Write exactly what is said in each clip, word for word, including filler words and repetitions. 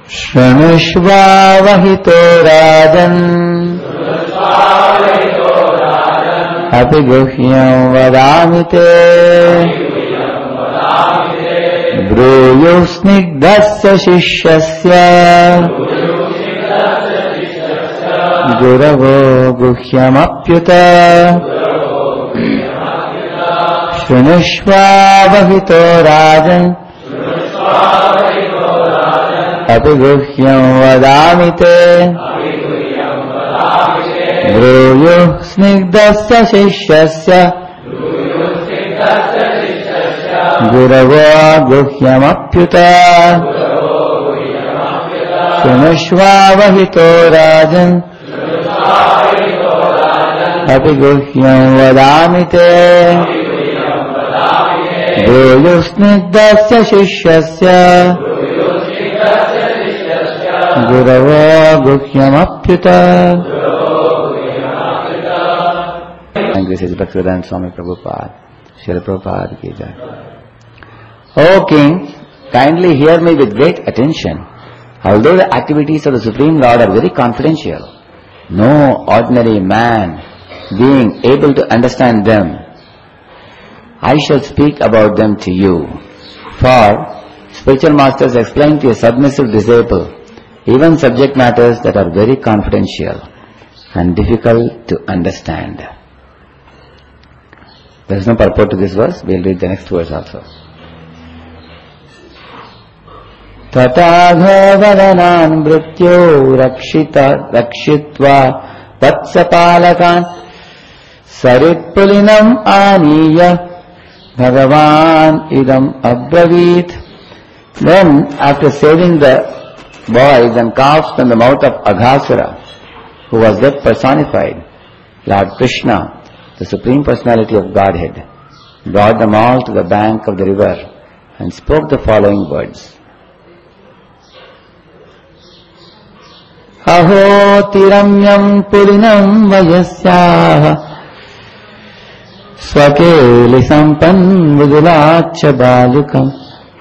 Shranusvavahito rajan api guhyam vadamite Bruyo snigdhasya shishyasya Guravo guhyamapyuta Shranusvavahito rajan api guhyam vadamite Bruyo snigdhasya shishyasya Guravo guhyamapyuta Shranusvavahito rajan api guhyam vadamite Bruyo snigdhasya shishyasya Guravo guhyamapyuta. And this is Bhaktivedanta Swami Prabhupada. Srila Prabhupada ki jai. O King, kindly hear me with great attention. Although the activities of the Supreme Lord are very confidential, no ordinary man being able to understand them, I shall speak about them to you. For spiritual masters explain to a submissive disciple even subject matters that are very confidential and difficult to understand. There is no purport to this verse. We will read the next verse also. Tataghavadanan mrityo rakshita rakshitva vatsapalakan saritpulinam aniya bhagavan idam abravit. Then, after saving the boys and calves from the mouth of Aghasura, who was death personified, Lord Krishna, the Supreme Personality of Godhead, brought them all to the bank of the river and spoke the following words. Aho tiramyam purinam vajasyaha swakeli sampan vidulacha balukam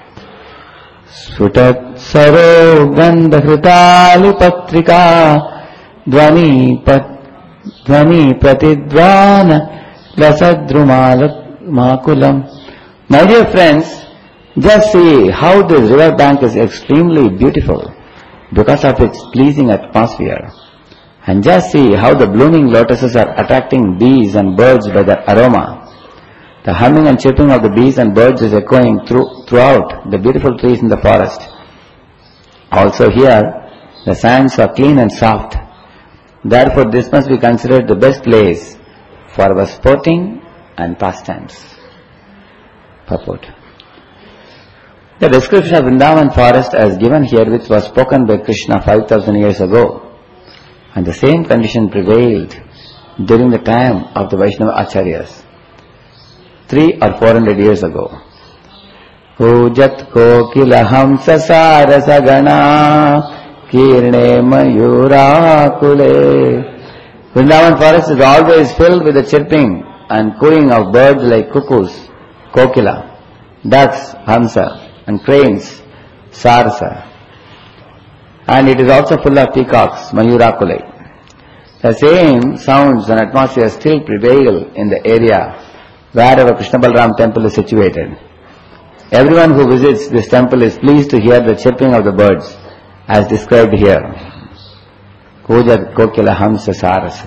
Sutat saro gandhritali patrika Dvani pat Dvani pratidvana lasadrumakulam. My dear friends, just see how this river bank is extremely beautiful because of its pleasing atmosphere. And just see how the blooming lotuses are attracting bees and birds by their aroma. The humming and chirping of the bees and birds is echoing through, throughout the beautiful trees in the forest. Also here, the sands are clean and soft. Therefore, this must be considered the best place for our sporting and pastimes. Purport. The description of Vrindavan forest as given here, which was spoken by Krishna five thousand years ago, and the same condition prevailed during the time of the Vaishnava Acharyas, three or four hundred years ago. Ujat kokila hamsa sarasa gana kirne mayura kule. Vrindavan forest is always filled with the chirping and cooing of birds like cuckoos, kokila, ducks, hamsa, and cranes, sarasa. And it is also full of peacocks, mayura kule. The same sounds and atmosphere still prevail in the area wherever Krishna Balram temple is situated. Everyone who visits this temple is pleased to hear the chirping of the birds as described here. Kujat kokila hamsa sarasa.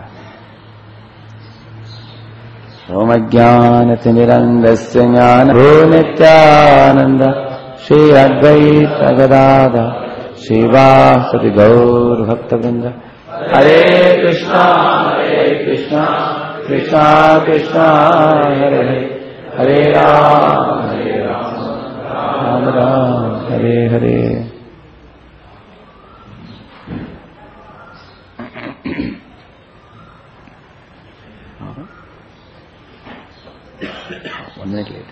Omajnanati nirandasya jnana nityananda Shri Advaita Gadada Shiva Sati Gaur Bhakta Vrinda. Hare Krishna, Hare Krishna, Krishna Krishna, Hare Hare, Hare Ram, Hare Ram, Ram Ram, Hare Hare. One minute later.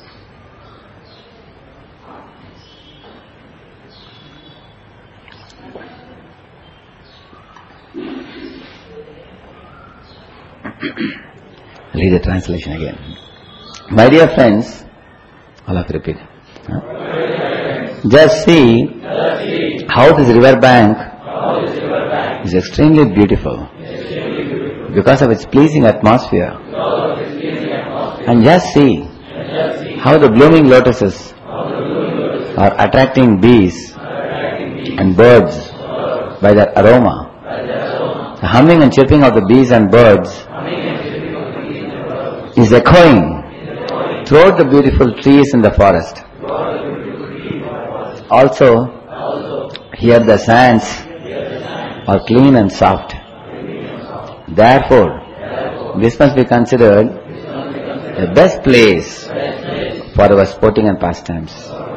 Read the translation again. My dear friends, all of you repeat. Huh? Just see how this river bank is extremely beautiful because of its pleasing atmosphere. And just see how the blooming lotuses are attracting bees and birds by their aroma. The humming and chirping of the bees and birds is echoing throughout the beautiful trees in the forest. Also, here the sands are clean and soft. Therefore, this must be considered the best place for our sporting and pastimes.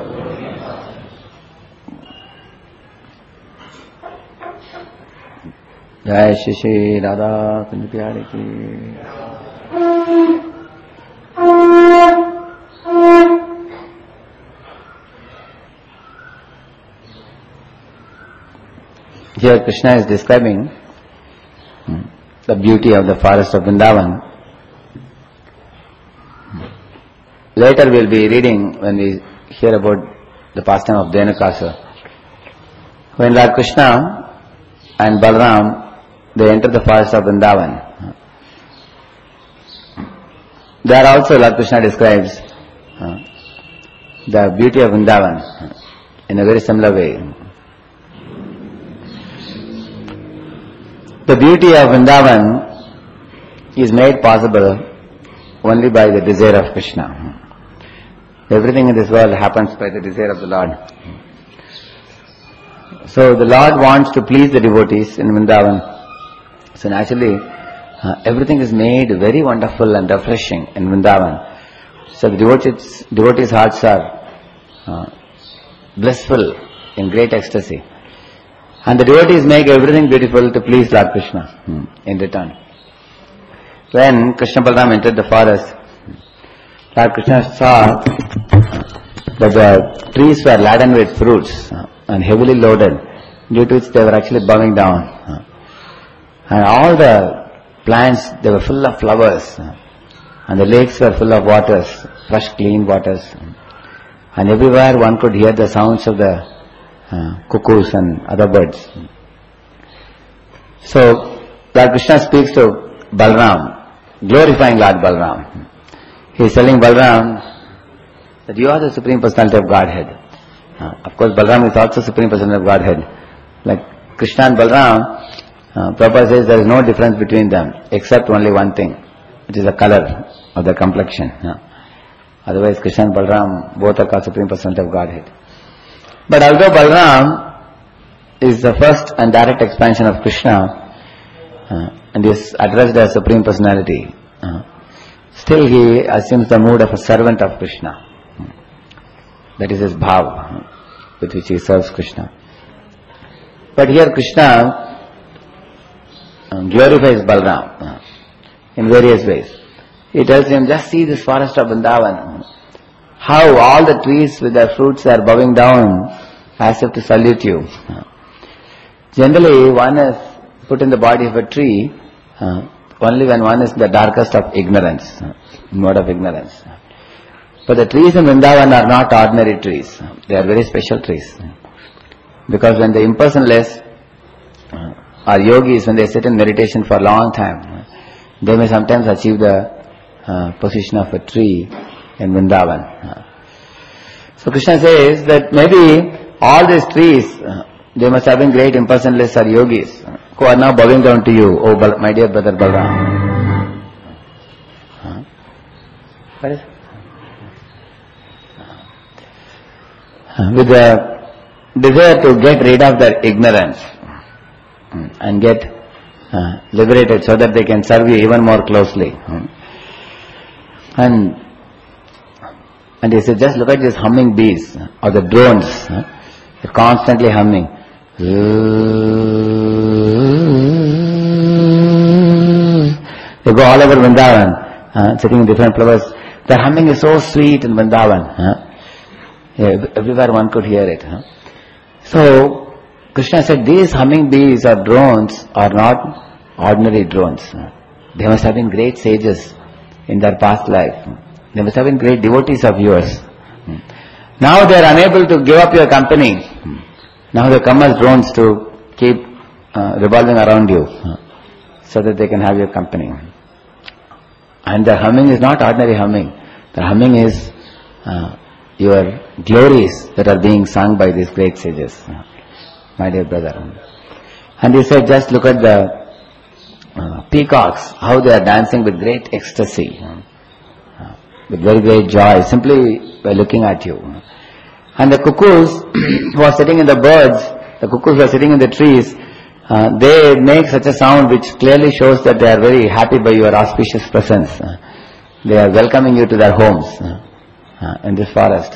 Jai Shri Shri Radha Kunj Pyari Ki. Here Krishna is describing the beauty of the forest of Vrindavan. Later we will be reading, when we hear about the pastime of Dhenukasura, when Lord Krishna and Balaram, they enter the forest of Vrindavan. There also Lord Krishna describes uh, the beauty of Vrindavan in a very similar way. The beauty of Vrindavan is made possible only by the desire of Krishna. Everything in this world happens by the desire of the Lord. So the Lord wants to please the devotees in Vrindavan. So naturally, uh, everything is made very wonderful and refreshing in Vrindavan. So the devotees, devotees' hearts are uh, blissful in great ecstasy. And the devotees make everything beautiful to please Lord Krishna hmm, in return. When Krishna Balaram entered the forest, Lord Krishna saw that the trees were laden with fruits uh, and heavily loaded, due to which they were actually bowing down. Uh, and all the plants, they were full of flowers, uh, and the lakes were full of waters, fresh clean waters. And everywhere one could hear the sounds of the uh, cuckoos and other birds. So Lord Krishna speaks to Balaram, glorifying Lord Balaram. He is telling Balaram that you are the Supreme Personality of Godhead. Uh, of course, Balaram is also Supreme Personality of Godhead. Like Krishna and Balaram, uh, Prabhupada says there is no difference between them except only one thing, which is the color of the complexion. Uh, otherwise, Krishna and Balaram both are called Supreme Personality of Godhead. But although Balaram is the first and direct expansion of Krishna, uh, and is addressed as Supreme Personality, uh, still he assumes the mood of a servant of Krishna. That is his bhav, with which he serves Krishna. But here Krishna um, glorifies Balaram uh, in various ways. He tells him, just see this forest of Vrindavan, how all the trees with their fruits are bowing down as if to salute you. Uh, generally, one is put in the body of a tree uh, only when one is in the darkest of ignorance, uh, mode of ignorance. But the trees in Vrindavan are not ordinary trees. They are very special trees. Because when the impersonless uh, or yogis, when they sit in meditation for a long time, uh, they may sometimes achieve the uh, position of a tree in Vrindavan. Uh, so Krishna says that maybe all these trees, uh, they must have been great impersonalists or yogis uh, who are now bowing down to you, oh Bal- my dear brother Balaram. Uh, what is it? With the desire to get rid of their ignorance and get uh, liberated so that they can serve you even more closely. And and he said, just look at these humming bees or the drones. They're constantly humming. They go all over Vrindavan, uh, sitting in different flowers. The humming is so sweet in Vrindavan. Uh, Yeah, everywhere one could hear it. Huh? So, Krishna said these humming bees or drones are not ordinary drones. They must have been great sages in their past life. They must have been great devotees of yours. Now they are unable to give up your company. Now they come as drones to keep uh, revolving around you, uh, so that they can have your company. And the humming is not ordinary humming. The humming is uh, your glories that are being sung by these great sages, uh, my dear brother. And he said, just look at the uh, peacocks, how they are dancing with great ecstasy, uh, with very great joy, simply by looking at you. And the cuckoos who are sitting in the birds, the cuckoos who are sitting in the trees, uh, they make such a sound which clearly shows that they are very happy by your auspicious presence. Uh, they are welcoming you to their homes uh, uh, in this forest.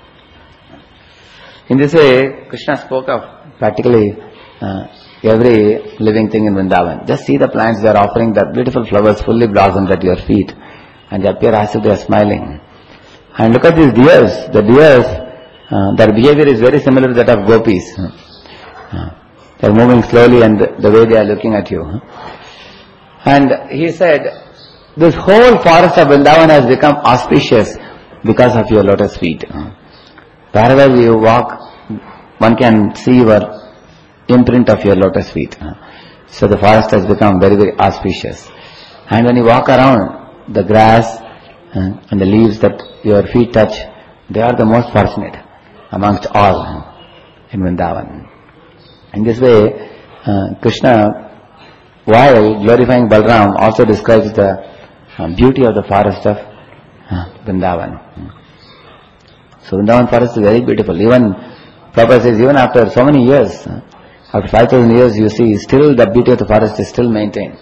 In this way, Krishna spoke of practically uh, every living thing in Vrindavan. Just see the plants, they are offering the beautiful flowers fully blossomed at your feet, and they appear as if they are smiling. And look at these deers. The deers, uh, their behavior is very similar to that of gopis. Uh, they are moving slowly, and the, the way they are looking at you. And he said, this whole forest of Vrindavan has become auspicious because of your lotus feet. Wherever you walk, one can see your imprint of your lotus feet. So the forest has become very, very auspicious. And when you walk around, the grass uh, and the leaves that your feet touch, they are the most fortunate amongst all in Vrindavan. In this way, uh, Krishna, while glorifying Balram, also describes the uh, beauty of the forest of uh, Vrindavan. So Vrindavan forest is very beautiful. Even Prabhupada says, even after so many years, uh, after five thousand years, you see, still the beauty of the forest is still maintained.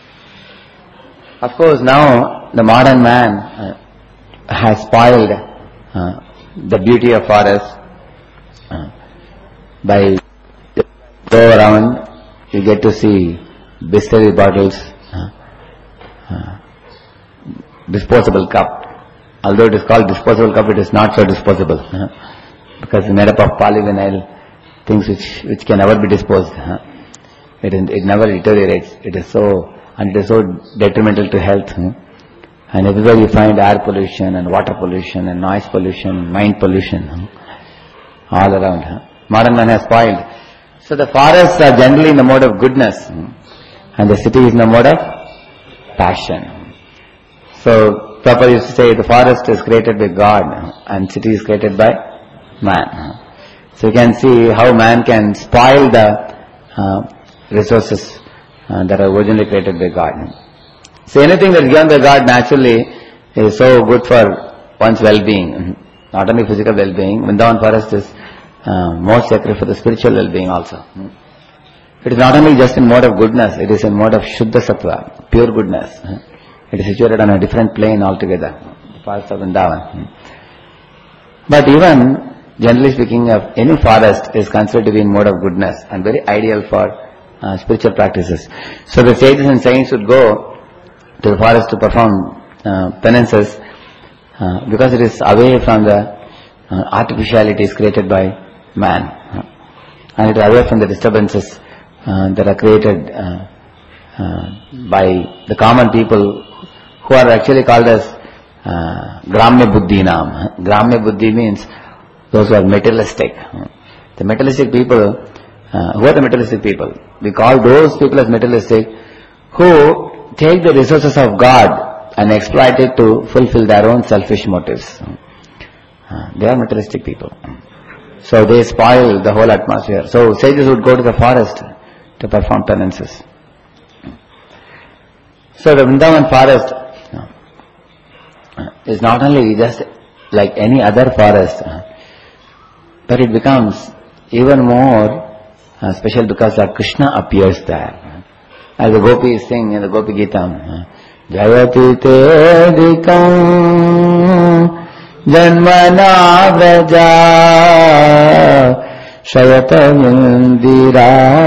Of course, now the modern man uh, has spoiled uh, the beauty of forest uh, by go around, you get to see Bisleri bottles, uh, uh, disposable cup. Although it is called disposable cup, it is not so disposable uh, because it's made up of polyvinyl, things which which can never be disposed. Uh. It it never deteriorates. It is so and it is so detrimental to health. Uh. And everywhere you find air pollution and water pollution and noise pollution, mind pollution, uh, all around. Uh. Modern man has spoiled. So the forests are generally in the mode of goodness, uh, and the city is in the mode of passion. So Prabhupada used to say the forest is created by God uh, and city is created by man. Uh. So you can see how man can spoil the uh, resources uh, that are originally created by God. So anything that is given by God naturally is so good for one's well-being, not only physical well-being. Vrindavan forest is uh, more sacred for the spiritual well-being also. It is not only just in mode of goodness, it is in mode of Shuddha Sattva, pure goodness. It is situated on a different plane altogether, the forest of Vrindavan. But even generally speaking, of any forest is considered to be in mode of goodness and very ideal for uh, spiritual practices. So the sages and saints would go to the forest to perform uh, penances uh, because it is away from the uh, artificialities created by man, uh, and it is away from the disturbances uh, that are created uh, uh, by the common people who are actually called as uh, Gramya Buddhi Nam. Gramya Buddhi means those who are materialistic. The materialistic people, uh, who are the materialistic people? We call those people as materialistic who take the resources of God and exploit it to fulfill their own selfish motives. Uh, they are materialistic people. So they spoil the whole atmosphere. So sages would go to the forest to perform penances. So the Vrindavan forest uh, is not only just like any other forest, uh, but it becomes even more uh, special because that Krishna appears there. As the gopis sing in the Gopi Gitam, Jayati te dikam janmana vraja shayata yandira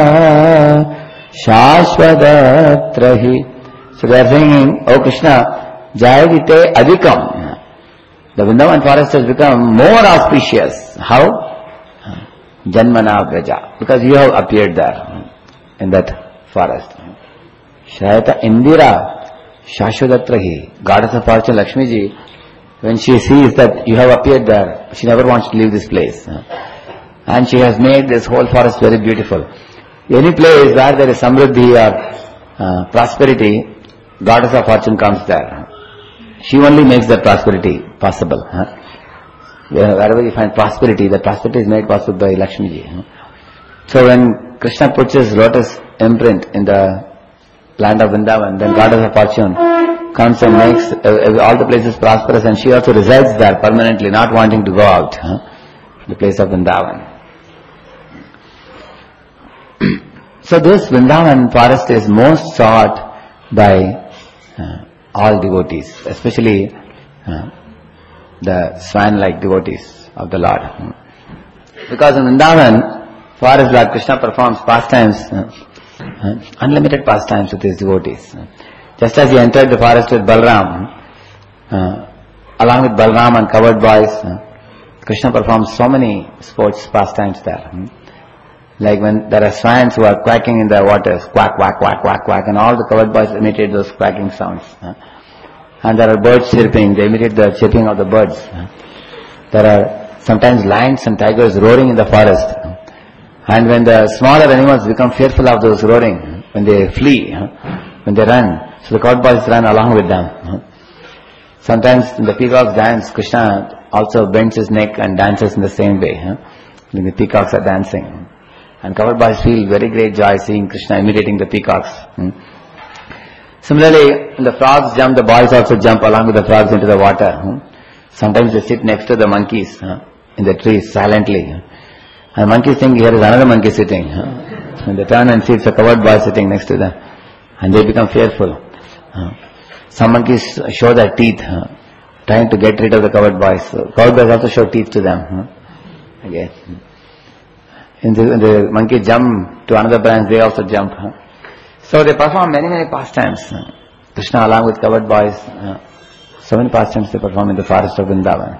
shashvadatrahi. So they are singing, O Krishna, Jayati te adikam. The Vrindavan forest has become more auspicious. How? Janmana Vraja, because you have appeared there in that forest. Shrayata Indira Shashwadatrahi, goddess of fortune Lakshmi ji, when she sees that you have appeared there, she never wants to leave this place. and she has made this whole forest very beautiful. Any place where there is samruddhi or uh, prosperity, goddess of fortune comes there. She only makes that prosperity possible. Huh? Wherever you find prosperity, that prosperity is made possible by Lakshmi ji. Huh? So when Krishna puts his lotus imprint in the land of Vrindavan, then goddess of fortune comes and makes uh, all the places prosperous, and she also resides there permanently, not wanting to go out. Huh? The place of Vrindavan. So this Vrindavan forest is most sought by uh, all devotees, especially uh, the swan-like devotees of the Lord. Because in Vrindavan forest, Lord Krishna performs pastimes, uh, uh, unlimited pastimes with his devotees. Just as he entered the forest with Balram, uh, along with Balram and covered boys, uh, Krishna performs so many sports pastimes there. Like when there are swans who are quacking in the waters, quack, quack, quack, quack, quack, and all the covered boys imitate those quacking sounds. And there are birds chirping, they imitate the chirping of the birds. There are sometimes lions and tigers roaring in the forest. And when the smaller animals become fearful of those roaring, when they flee, when they run, so the covered boys run along with them. Sometimes in the peacocks dance, Krishna also bends his neck and dances in the same way. When the peacocks are dancing. And covered boys feel very great joy seeing Krishna imitating the peacocks. Hmm. Similarly, when the frogs jump, the boys also jump along with the frogs into the water. Hmm. Sometimes they sit next to the monkeys huh, in the trees silently. And monkeys think here is another monkey sitting. Huh. When they turn and see it's a covered boy sitting next to them. And they become fearful. Huh. Some monkeys show their teeth, huh, trying to get rid of the covered boys. So covered boys also show teeth to them. Huh. Again. In the, the monkey jump to another branch, they also jump. Huh? So they perform many, many pastimes. Huh? Krishna along with covered boys, uh, so many pastimes they perform in the forest of Vrindavan.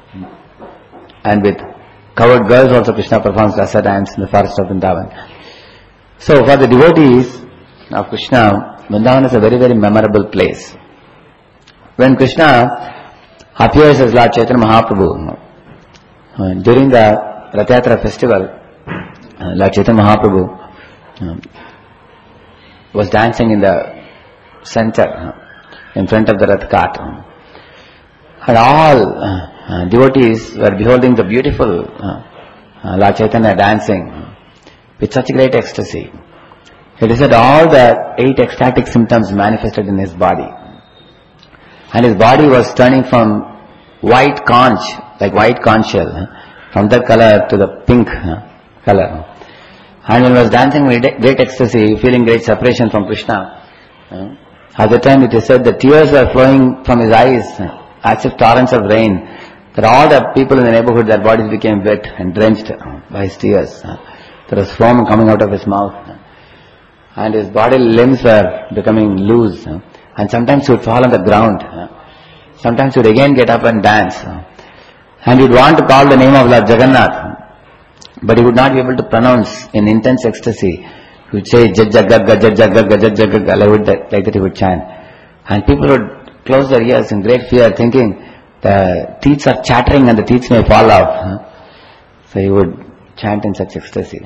And with covered girls also Krishna performs rasa dance in the forest of Vrindavan. So for the devotees of Krishna, Vrindavan is a very, very memorable place. When Krishna appears as Lord Chaitanya Mahaprabhu, uh, during the Rath Yatra festival, Uh, Lord Chaitanya Mahaprabhu um, was dancing in the center, uh, in front of the Rath cart. And all uh, uh, devotees were beholding the beautiful uh, uh, Lord Chaitanya dancing with such great ecstasy. It is that all the eight ecstatic symptoms manifested in his body. And his body was turning from white conch, like white conch shell, uh, from that color to the pink uh, color. And when he was dancing with great ecstasy, feeling great separation from Krishna, uh, at the time it is said the tears were flowing from his eyes uh, as if torrents of rain, that all the people in the neighborhood, their bodies became wet and drenched uh, by his tears. Uh, there was foam coming out of his mouth. Uh, and his body limbs were becoming loose. Uh, and sometimes he would fall on the ground. Uh, sometimes he would again get up and dance. Uh, and he would want to call the name of Lord Jagannath. But he would not be able to pronounce in intense ecstasy. He would say, Jajjagagga, Jajjagagga, Jajjagagga, like that, like that he would chant. And people would close their ears in great fear, thinking the teeth are chattering and the teeth may fall out. So he would chant in such ecstasy.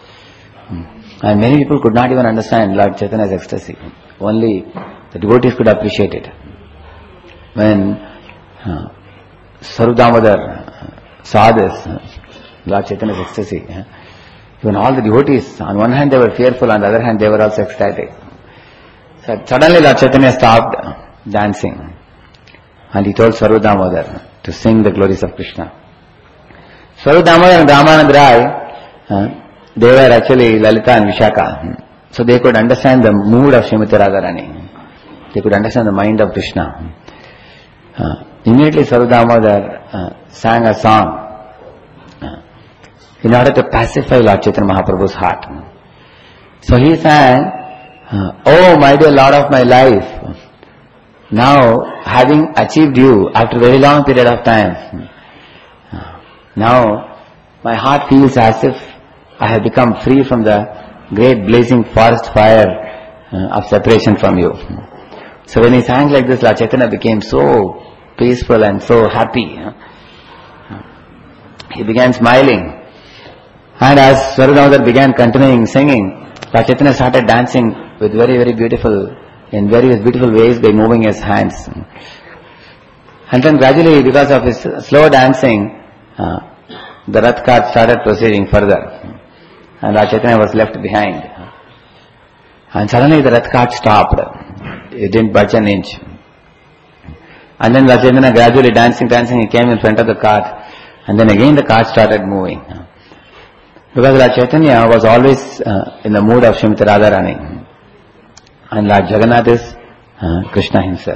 And many people could not even understand Lord Chaitanya's ecstasy. Only the devotees could appreciate it. When uh, Saru Damodar uh, saw this, uh, Lord Chaitanya's ecstasy. Yeah. Even all the devotees, on one hand they were fearful, on the other hand they were also ecstatic. So suddenly Lord Chaitanya stopped dancing and he told Saru Damodar to sing the glories of Krishna. Saru Damodar and Ramanand Rai, uh, they were actually Lalita and Vishaka. So they could understand the mood of Srimati Radharani. They could understand the mind of Krishna. Uh, immediately Saru Damodar uh, sang a song in order to pacify Lord Chaitanya Mahaprabhu's heart. So he sang, "Oh my dear Lord of my life, now having achieved you after a very long period of time, now my heart feels as if I have become free from the great blazing forest fire of separation from you." So when he sang like this, Lord Chaitanya became so peaceful and so happy. He began smiling. And as Swarup began continuing singing, Lord Chaitanya started dancing with very, very beautiful, in various beautiful ways by moving his hands. And then gradually, because of his slow dancing, uh, the Rath cart started proceeding further. And Lord Chaitanya was left behind. And suddenly the Rath cart stopped. It didn't budge an inch. And then Lord Chaitanya gradually dancing, dancing, he came in front of the cart. And then again the cart started moving. Because Lord Chaitanya was always uh, in the mood of Srimati Radharani. And Lord Jagannath is uh, Krishna himself.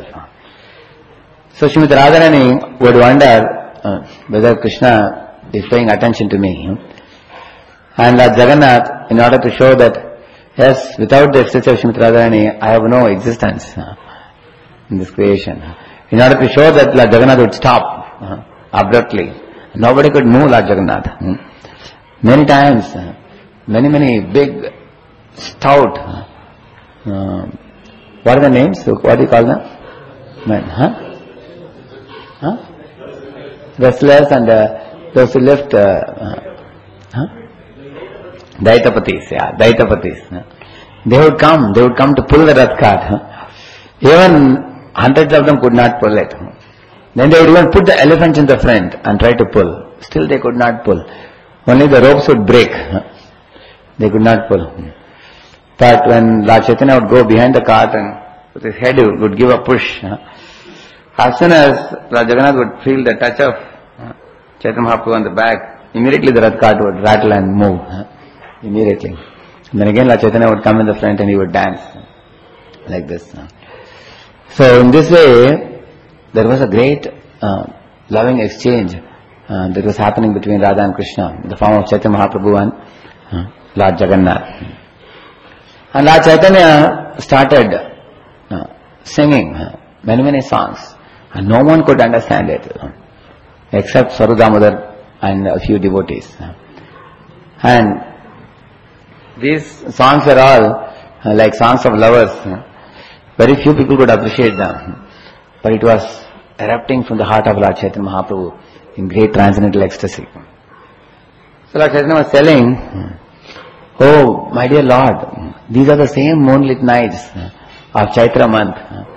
So Srimati Radharani would wonder uh, whether Krishna is paying attention to me. And Lord Jagannath, in order to show that, yes, without the existence of Srimati Radharani, I have no existence uh, in this creation. In order to show that Lord Jagannath would stop uh, abruptly. Nobody could move Lord Jagannath. Hmm? Many times, uh, many, many big, stout, uh, what are the names? What do you call them? Men, huh? Huh? Wrestlers and uh, those who lift, uh, uh, huh? Daitapatis, yeah, Daitapatis. Huh? They would come, they would come to pull the Rath cart. Huh? Even hundreds of them could not pull it. Huh? Then they would even put the elephants in the front and try to pull. Still they could not pull. Only the ropes would break. Huh? They could not pull. But when Lord Chaitanya would go behind the cart and with his head he would give a push. Huh? As soon as Lord Jagannath would feel the touch of uh, Chaitanya Mahaprabhu on the back, immediately the Rath cart would rattle and move. Huh? Immediately. And then again Lord Chaitanya would come in the front and he would dance. Like this. Huh? So in this way, there was a great uh, loving exchange uh, that was happening between Radha and Krishna in the form of Chaitanya Mahaprabhu and uh, Lord Jagannath. And Lord Chaitanya started uh, singing uh, many, many songs. And no one could understand it uh, except Swarup Damodar and a few devotees. Uh, and these songs were all uh, like songs of lovers. Uh, very few people could appreciate them. But it was erupting from the heart of Lord Chaitanya Mahaprabhu in great transcendental ecstasy. So Lord Chaitanya was telling, oh, my dear Lord, these are the same moonlit nights of Chaitra month.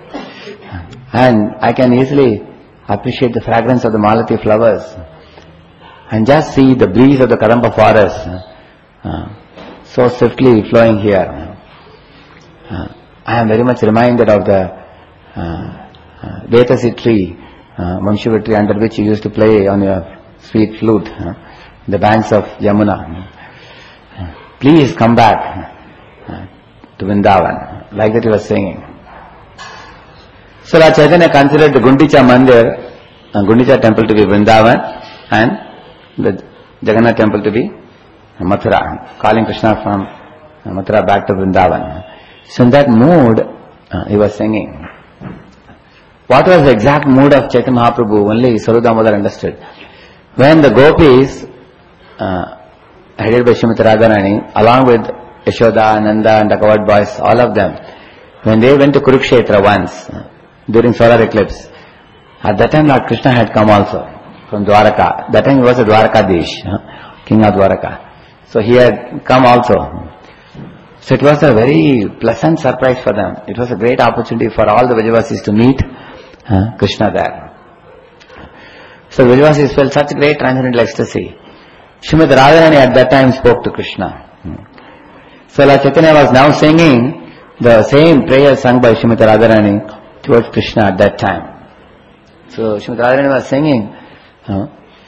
And I can easily appreciate the fragrance of the Malati flowers. And just see the breeze of the Kadamba forest uh, so swiftly flowing here. Uh, I am very much reminded of the uh, Uh, Vetasi tree, uh, Mamshuva tree under which you used to play on your sweet flute, uh, the banks of Yamuna. Uh, please come back uh, to Vrindavan, like that he was singing. So Lord Chaitanya considered the Gundicha Mandir, uh, Gundicha temple to be Vrindavan and the Jagannath temple to be Mathura, calling Krishna from uh, Mathura back to Vrindavan. So in that mood, uh, he was singing. What was the exact mood of Chaitanya Mahaprabhu? Only Swarup Damodar understood. When the gopis, uh, headed by Srimati Radharani, along with Yashoda, Nanda and the covered boys, all of them, when they went to Kurukshetra once, uh, during solar eclipse, at that time Lord Krishna had come also from Dwaraka. That time he was a Dwarakadesh, uh, king of Dwaraka. So he had come also. So it was a very pleasant surprise for them. It was a great opportunity for all the Vrajavasis to meet Uh, Krishna there. So Vrajavasis felt such great transcendental ecstasy. Srimati Radharani at that time spoke to Krishna. So Lord Chaitanya was now singing the same prayer sung by Srimati Radharani towards Krishna at that time. So Srimati Radharani was singing, uh,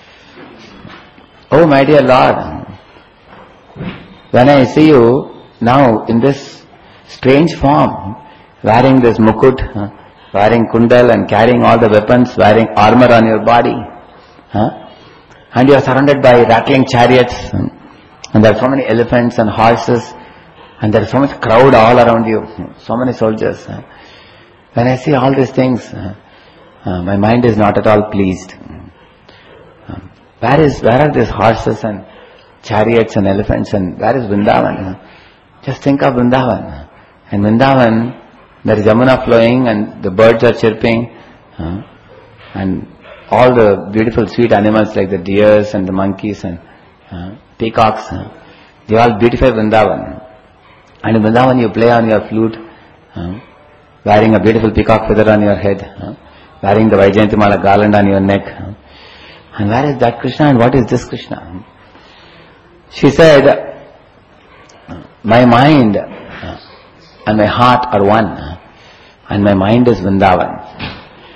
oh my dear Lord, when I see you now in this strange form, wearing this mukut, uh, wearing kundal and carrying all the weapons, wearing armor on your body. Huh? And you are surrounded by rattling chariots. Huh? And there are so many elephants and horses. And there is so much crowd all around you. So many soldiers. Huh? When I see all these things, uh, uh, my mind is not at all pleased. Uh, where is, where are these horses and chariots and elephants and where is Vrindavan? Uh, just think of Vrindavan. And Vrindavan, there is Yamuna flowing and the birds are chirping uh, and all the beautiful sweet animals like the deers and the monkeys and uh, peacocks, uh, they all beautify Vrindavan. And in Vrindavan you play on your flute, uh, wearing a beautiful peacock feather on your head, uh, wearing the Vaijayantimala garland on your neck. Uh, and where is that Krishna and what is this Krishna? She said, my mind uh, and my heart are one, uh, and my mind is Vrindavan.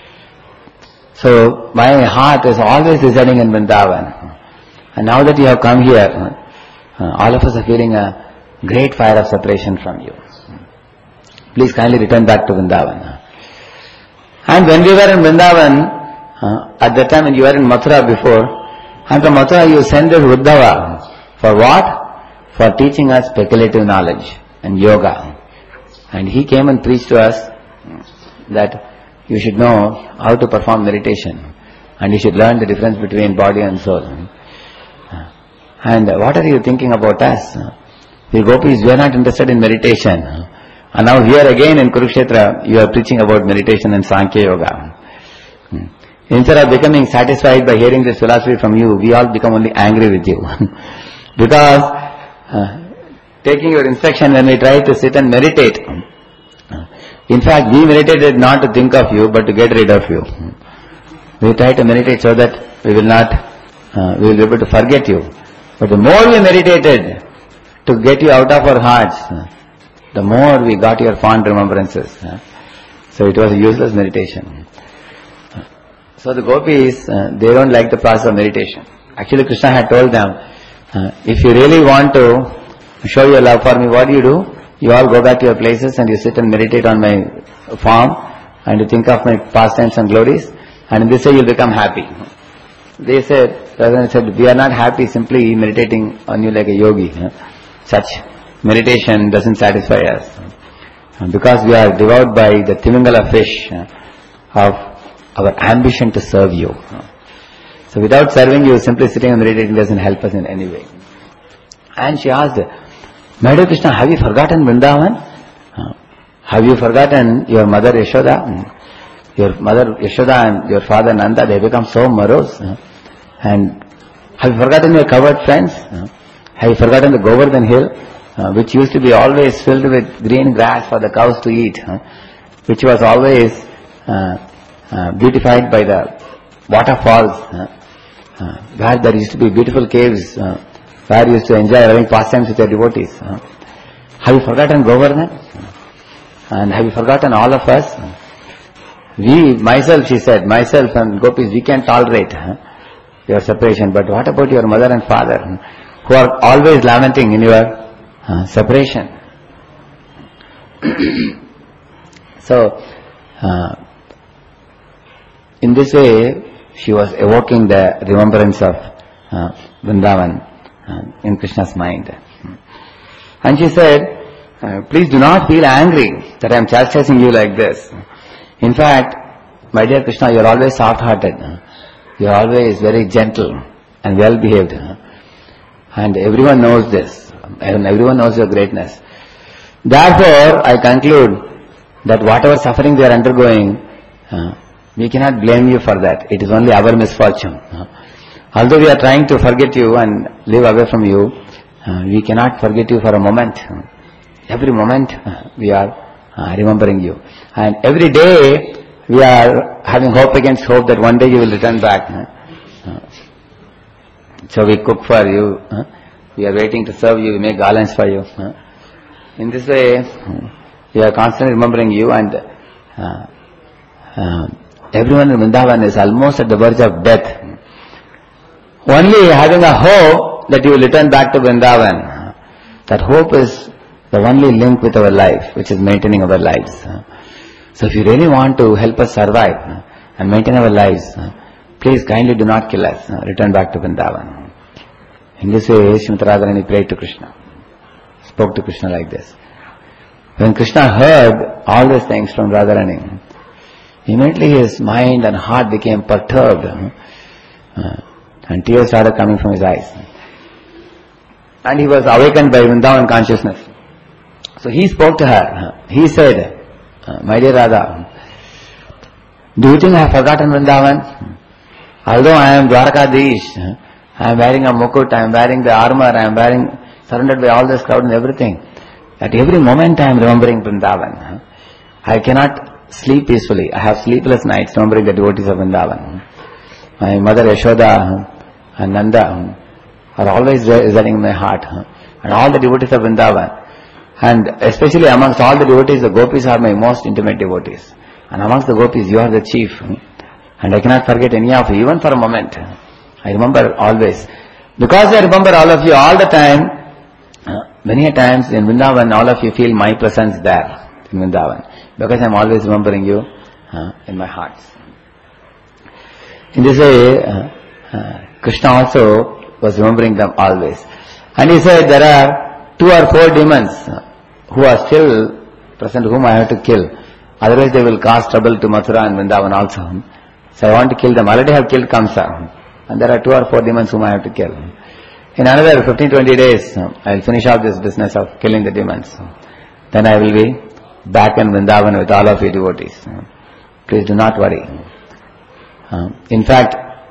So my heart is always residing in Vrindavan. And now that you have come here, uh, all of us are feeling a great fire of separation from you. Please kindly return back to Vrindavan. And when we were in Vrindavan, uh, at that time when you were in Mathura before, and from Mathura you sent this Uddhava. For what? For teaching us speculative knowledge and yoga. And he came and preached to us that you should know how to perform meditation, and you should learn the difference between body and soul. And what are you thinking about us? The gopis, we are not interested in meditation. And now here again in Kurukshetra, you are preaching about meditation and Sankhya Yoga. Instead of becoming satisfied by hearing this philosophy from you, we all become only angry with you. Because uh, taking your instruction when we try to sit and meditate, in fact, we meditated not to think of you, but to get rid of you. We try to meditate so that we will not, uh, we will be able to forget you. But the more we meditated to get you out of our hearts, the more we got your fond remembrances. So it was a useless meditation. So the gopis, uh, they don't like the process of meditation. Actually, Krishna had told them, uh, if you really want to show your love for me, what do you do? You all go back to your places and you sit and meditate on my form and you think of my pastimes and glories, and in this way you'll become happy. They said, Radharani said, we are not happy simply meditating on you like a yogi. Such meditation doesn't satisfy us. Because we are devoured by the Timingala fish of our ambition to serve you. So without serving you, simply sitting and meditating doesn't help us in any way. And she asked, my dear Krishna, have you forgotten Vrindavan? Uh, have you forgotten your mother Yashoda? Um, your mother Yashoda and your father Nanda, they become so morose. Uh, and have you forgotten your cowherd friends? Uh, have you forgotten the Govardhan hill, uh, which used to be always filled with green grass for the cows to eat, uh, which was always uh, uh, beautified by the waterfalls, uh, uh, where there used to be beautiful caves, uh, where you used to enjoy having pastimes with your devotees. Uh, have you forgotten Govardhan? Uh, and have you forgotten all of us? Uh, we, myself, she said, myself and gopis, we can tolerate uh, your separation, but what about your mother and father, uh, who are always lamenting in your uh, separation? So, uh, in this way, she was evoking the remembrance of uh, Vrindavan Uh, in Krishna's mind. And she said, uh, please do not feel angry that I am chastising you like this. In fact, my dear Krishna, you are always soft-hearted. You are always very gentle and well-behaved. And everyone knows this. And everyone knows your greatness. Therefore, I conclude that whatever suffering we are undergoing, uh, we cannot blame you for that. It is only our misfortune. Although we are trying to forget you and live away from you, uh, we cannot forget you for a moment. Every moment uh, we are uh, remembering you. And every day we are having hope against hope that one day you will return back. Uh, so we cook for you, uh, we are waiting to serve you, we make garlands for you. Uh, in this way, uh, we are constantly remembering you, and uh, uh, everyone in Vrindavan is almost at the verge of death. Only having a hope that you will return back to Vrindavan. That hope is the only link with our life, which is maintaining our lives. So if you really want to help us survive and maintain our lives, please kindly do not kill us. Return back to Vrindavan. In this way, Srimati Radharani prayed to Krishna, spoke to Krishna like this. When Krishna heard all these things from Radharani, immediately his mind and heart became perturbed. Uh, And tears started coming from his eyes. And he was awakened by Vrindavan consciousness. So he spoke to her. He said, my dear Radha, do you think I have forgotten Vrindavan? Although I am Dwarkadish, I am wearing a mukut, I am wearing the armor, I am wearing, surrounded by all this crowd and everything. At every moment I am remembering Vrindavan. I cannot sleep peacefully. I have sleepless nights remembering the devotees of Vrindavan. My mother Yashoda and Nanda are always residing in my heart. And all the devotees of Vrindavan. And especially amongst all the devotees, the gopis are my most intimate devotees. And amongst the gopis, you are the chief. And I cannot forget any of you, even for a moment. I remember always. Because I remember all of you all the time, many a times in Vrindavan, all of you feel my presence there in Vrindavan. Because I am always remembering you uh, in my heart. In this way, uh, uh, Krishna also was remembering them always. And he said, there are two or four demons who are still present, whom I have to kill. Otherwise they will cause trouble to Mathura and Vrindavan also. So I want to kill them. Already I have killed Kamsa. And there are two or four demons whom I have to kill. In another fifteen to twenty days, I will finish off this business of killing the demons. Then I will be back in Vrindavan with all of you devotees. Please do not worry. Uh, in fact,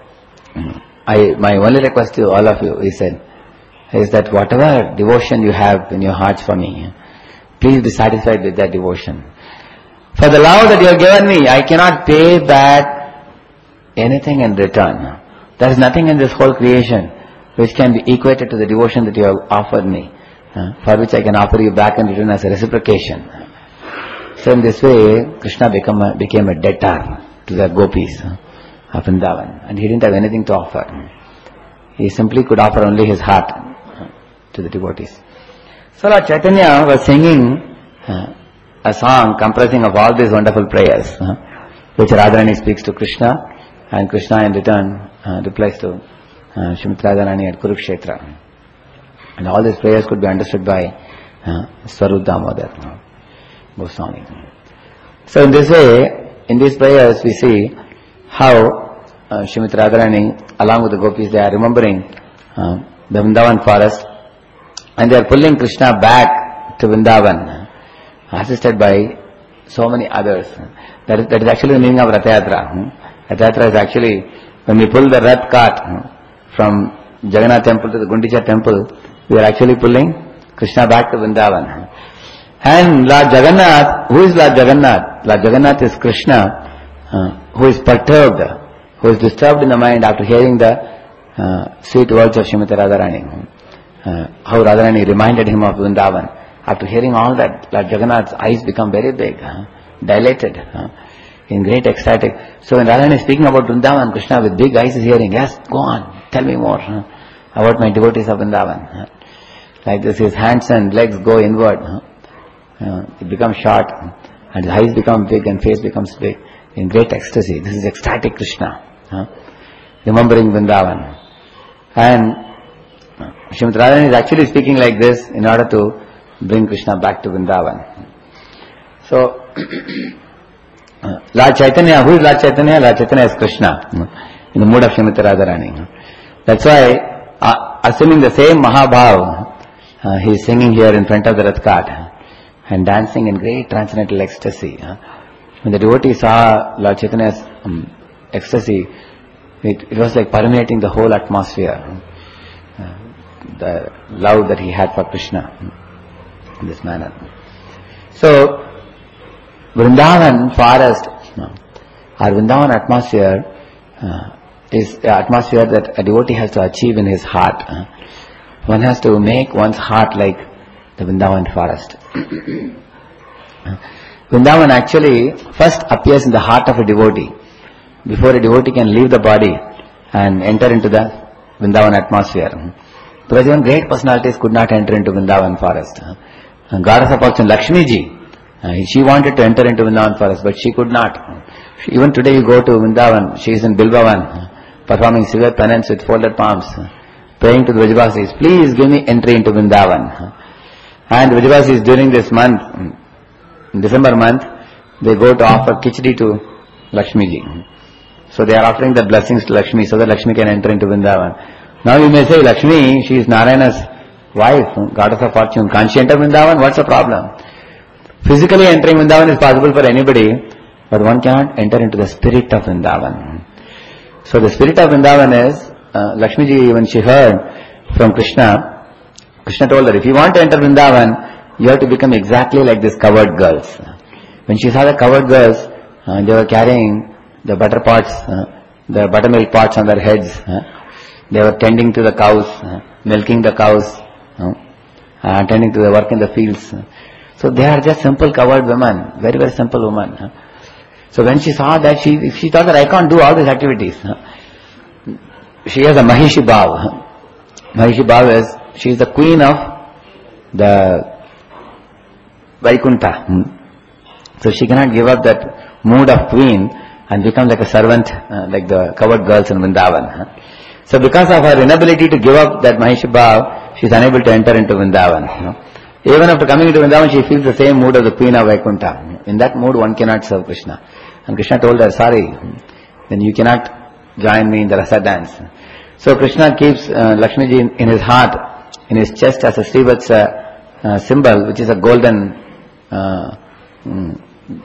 I, my only request to all of you, he said, is that whatever devotion you have in your hearts for me, please be satisfied with that devotion. For the love that you have given me, I cannot pay back anything in return. There is nothing in this whole creation which can be equated to the devotion that you have offered me, uh, for which I can offer you back in return as a reciprocation. So in this way, Krishna became a, became a debtor to the gopis uh, of Vrindavan, and he didn't have anything to offer. He simply could offer only his heart uh, to the devotees. So Lord Chaitanya was singing uh, a song comprising of all these wonderful prayers, uh, which Radharani speaks to Krishna, and Krishna in return uh, replies to uh, Srimati Radharani at Kurukshetra. And all these prayers could be understood by uh, Swarup Damodar uh, Goswami. So in this way, in these prayers we see how uh, Srimati Radharani, along with the gopis, they are remembering uh, the Vrindavan forest, and they are pulling Krishna back to Vrindavan, assisted by so many others. That is, that is actually the meaning of Ratha Yatra. Hmm? Ratha Yatra is actually when we pull the Rath cart hmm, from Jagannath temple to the Gundicha temple, we are actually pulling Krishna back to Vrindavan. And Lord Jagannath, who is Lord Jagannath? Lord Jagannath is Krishna, uh, who is perturbed, who is disturbed in the mind after hearing the uh, sweet words of Srimati Radharani. Uh, how Radharani reminded him of Vrindavan. After hearing all that, Lord Jagannath's eyes become very big, uh, dilated, uh, in great ecstatic. So when Radharani is speaking about Vrindavan, Krishna with big eyes is hearing, yes, go on, tell me more uh, about my devotees of Vrindavan. Uh, like this, his hands and legs go inward. Uh, uh, it becomes short, uh, and his eyes become big and face becomes big, in great ecstasy. This is ecstatic Krishna, uh, remembering Vrindavan. And uh, Srimati Radharani is actually speaking like this in order to bring Krishna back to Vrindavan. So, uh, Lord Chaitanya, who is Lord Chaitanya? Lord Chaitanya is Krishna, uh, in the mood of Srimati Radharani. That's why, uh, assuming the same Mahabhav, uh, he is singing here in front of the Rath cart and dancing in great transcendental ecstasy. Uh, when the devotees saw Lord Chaitanya's um, ecstasy, it, it was like permeating the whole atmosphere, uh, the love that he had for Krishna in this manner. So, Vrindavan forest, uh, or Vrindavan atmosphere, uh, is the atmosphere that a devotee has to achieve in his heart. Uh, one has to make one's heart like the Vrindavan forest. uh, Vrindavan actually first appears in the heart of a devotee before a devotee can leave the body and enter into the Vrindavan atmosphere. Because even great personalities could not enter into Vrindavan forest. Uh, Goddess of fortune, Lakshmi ji, uh, she wanted to enter into Vrindavan forest, but she could not. She, even today you go to Vrindavan, she is in Bilbavan, uh, performing severe penance with folded palms, uh, praying to the Vrajavasis, please give me entry into Vrindavan. Uh, and the Vrajavasis during this month, in December month, they go to offer khichdi to Lakshmi ji. So they are offering the blessings to Lakshmi so that Lakshmi can enter into Vrindavan. Now you may say, Lakshmi, she is Narayana's wife, goddess of fortune. Can't she enter Vrindavan? What's the problem? Physically entering Vrindavan is possible for anybody, but one cannot enter into the spirit of Vrindavan. So the spirit of Vrindavan is uh, Lakshmi ji, when she heard from Krishna, Krishna told her, if you want to enter Vrindavan, you have to become exactly like these coward girls. When she saw the coward girls, uh, they were carrying the butter pots, uh, the buttermilk pots on their heads. Uh, they were tending to the cows, uh, milking the cows, uh, uh, tending to the work in the fields. Uh. So they are just simple coward women, very, very simple women. Uh. So when she saw that, she she thought that I can't do all these activities. Uh. She has a Mahishi Bhav. Uh. Mahishi Bhav is, she is the queen of the Vaikuntha. Hmm. So she cannot give up that mood of queen and become like a servant, uh, like the coward girls in Vrindavan. Huh? So because of her inability to give up that Mahishi Bhav, she is unable to enter into Vrindavan. You know? Even after coming into Vrindavan, she feels the same mood of the queen of Vaikuntha. In that mood, one cannot serve Krishna. And Krishna told her, sorry, then you cannot join me in the rasa dance. So Krishna keeps uh, Lakshmi ji in, in his heart, in his chest as a Srivatsa uh, symbol, which is a golden, uh, mm,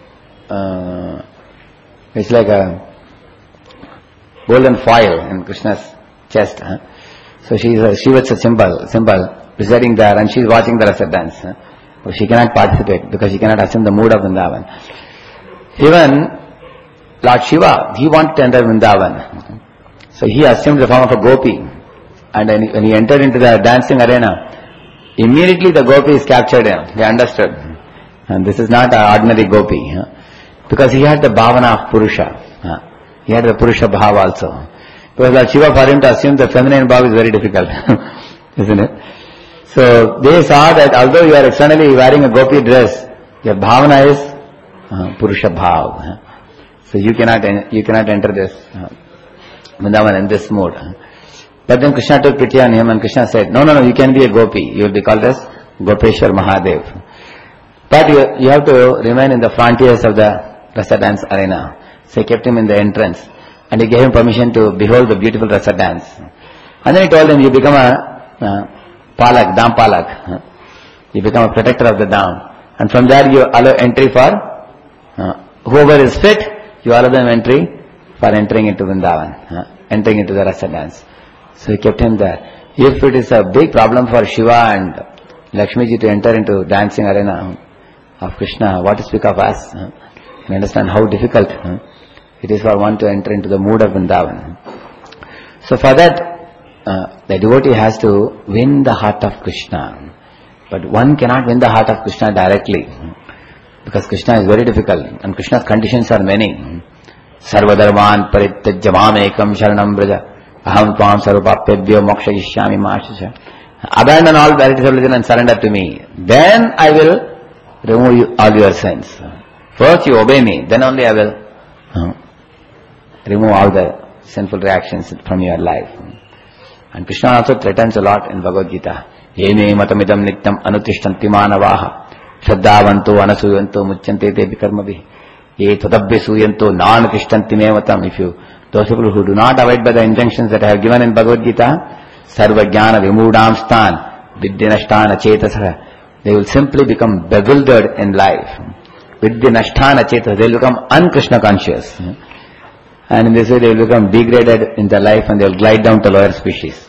uh, it's like a golden foil in Krishna's chest. Huh? So she is a Srivatsa symbol, symbol residing there, and she is watching the rasa dance. Huh? But she cannot participate because she cannot assume the mood of Vrindavan. Even Lord Shiva, he wanted to enter Vrindavan. So he assumed the form of a gopi. And when he entered into the dancing arena, immediately the gopis captured him. They understood. And this is not an ordinary gopi. Huh? Because he had the bhavana of Purusha. Huh? He had the Purusha bhav also. Because Lord Shiva, for him to assume the feminine bhav is very difficult. Isn't it? So they saw that although you are externally wearing a gopi dress, your bhavana is uh, Purusha bhav. Huh? So you cannot you cannot enter this uh, Vrindavan in this mode. Huh? But then Krishna took pity on him and Krishna said, no, no, no, you can be a gopi. You will be called as Gopeshwar Mahadev. But you, you have to remain in the frontiers of the rasa dance arena. So he kept him in the entrance. And he gave him permission to behold the beautiful rasa dance. And then he told him, you become a uh, palak, dam palak. Huh? You become a protector of the dam. And from there you allow entry for uh, whoever is fit, you allow them entry for entering into Vrindavan, huh? Entering into the rasa dance. So he kept him there. If it is a big problem for Shiva and Lakshmi ji to enter into dancing arena of Krishna, what to speak of us? Huh? You understand how difficult huh? it is for one to enter into the mood of Vrindavan. So for that, uh, the devotee has to win the heart of Krishna. But one cannot win the heart of Krishna directly. Because Krishna is very difficult. And Krishna's conditions are many. Sarvadharman parityajya mamekam sharanam braja. Aham tvam sarvapapyabhyo mokshayishyami mashasya. Abandon all varieties of religion and surrender to me. Then I will remove you, all your sins. First you obey me, then only I will uh, remove all the sinful reactions from your life. And Krishna also threatens a lot in Bhagavad Gita. Yeme matamidam nityam anutishtanti manavaha shraddhavanto anasuyanto muchyante te bikarmabhi ye tadabhya suyanto nan tishtanti me matam. If you, those people who do not abide by the injunctions that I have given in Bhagavad Gita, sarva jnana vimudam stan vidyinashtana chetasara, they will simply become bewildered in life. Vidyinashtana chetasara, they will become un-Krishna conscious. And in this way they will become degraded in their life and they will glide down to lower species.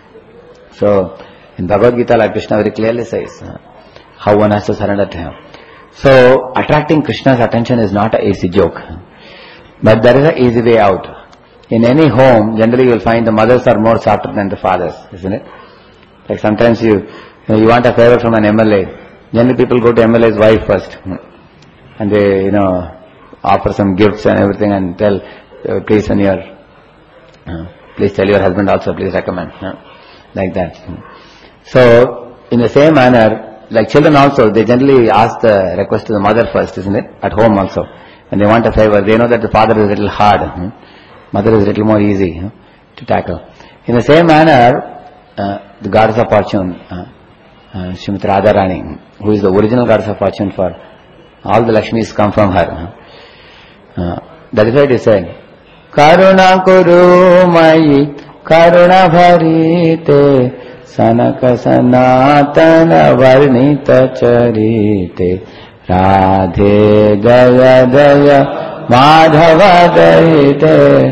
So, in Bhagavad Gita, like Krishna very clearly says, how one has to surrender to him. So, attracting Krishna's attention is not an easy joke. But there is an easy way out. In any home, generally you will find the mothers are more softer than the fathers, isn't it? Like sometimes you, you, know, you want a favor from an M L A. Generally people go to M L A's wife first. And they, you know, offer some gifts and everything and tell, uh, please when you are, uh, please tell your husband also, please recommend. Uh, like that. So, in the same manner, like children also, they generally ask the request to the mother first, isn't it? At home also. When they want a favor, they know that the father is a little hard. Hmm? Mother is a little more easy hmm, to tackle. In the same manner, uh, the goddess of fortune, uh, uh, Srimati Radharani, who is the original goddess of fortune for all the Lakshmis come from her. Uh, that is why it is said, Karuna kuru mayi karuna bharite Sanaka sanatana varnita charite Radhe jaya jaya madhava dayite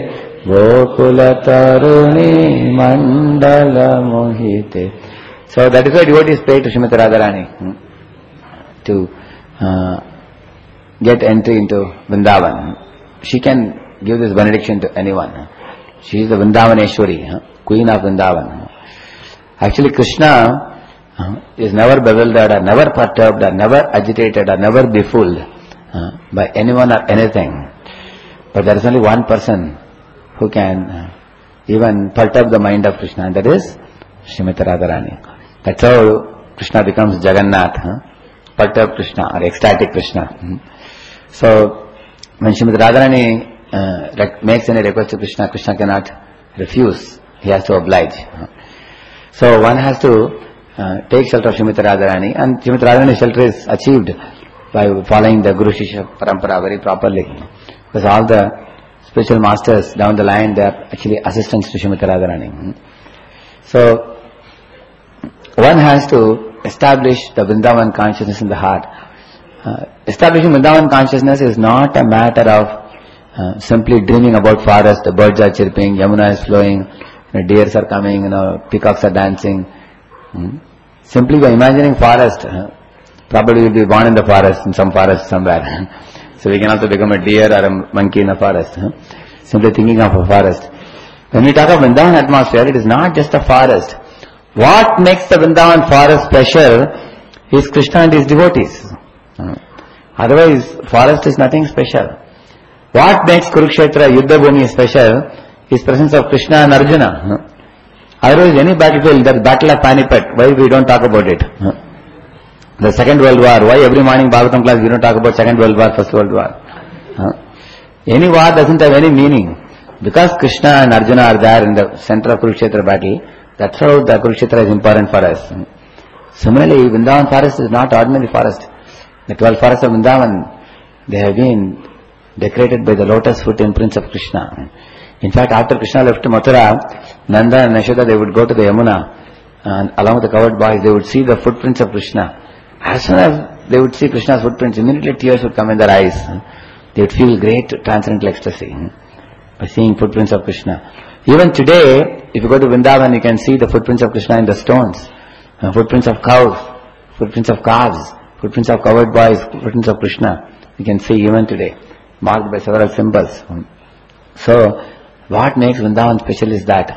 Gokula Taruni Mandala Mohite. So that is why devotees pray to Srimati Radharani hmm, to uh, get entry into Vrindavan. She can give this benediction to anyone. She is the Vrindavaneshwari, huh? Queen of Vrindavan. Actually Krishna uh, is never bewildered or never perturbed or never agitated or never befooled uh, by anyone or anything. But there is only one person who can uh, even perturb the mind of Krishna, and that is Srimati Radharani. That's how Krishna becomes Jagannath, huh? Perturbed Krishna or ecstatic Krishna. Hmm. So when Srimati Radharani uh, makes any request to Krishna, Krishna cannot refuse. He has to oblige. Huh? So one has to uh, take shelter of Srimati Radharani, and Srimati Radharani's shelter is achieved by following the Guru Shishya Parampara very properly. Because all the spiritual masters down the line, they are actually assistants to Srimati Radharani. Hmm? So one has to establish the Vrindavan consciousness in the heart. Uh, establishing Vrindavan consciousness is not a matter of uh, simply dreaming about forest, the birds are chirping, Yamuna is flowing, you know, deers are coming, you know, peacocks are dancing. Hmm? Simply by imagining forest, uh, probably we will be born in the forest, in some forest somewhere. So we can also become a deer or a monkey in a forest. Huh? Simply thinking of a forest. When we talk of Vrindavan atmosphere, it is not just a forest. What makes the Vrindavan forest special is Krishna and his devotees. Uh, otherwise, forest is nothing special. What makes Kurukshetra Yuddha Bhumi special is presence of Krishna and Arjuna. Uh, otherwise, any battlefield, the battle of Panipat, why we don't talk about it? Uh, The Second World War, why every morning Bhagavatam class we don't talk about Second World War, First World War? Huh? Any war doesn't have any meaning. Because Krishna and Arjuna are there in the center of Kurukshetra battle, that's how the Kurukshetra is important for us. Similarly, Vrindavan forest is not ordinary forest. The twelve forests of Vrindavan, they have been decorated by the lotus foot imprints of Krishna. In fact, after Krishna left Mathura, Nanda and Yashoda, they would go to the Yamuna, and along with the covered boys, they would see the footprints of Krishna. As soon as they would see Krishna's footprints, immediately tears would come in their eyes. They would feel great transcendental ecstasy by seeing footprints of Krishna. Even today, if you go to Vrindavan, you can see the footprints of Krishna in the stones. Uh, footprints of cows, footprints of calves, footprints of covered boys, footprints of Krishna. You can see even today, marked by several symbols. So, what makes Vrindavan special is that.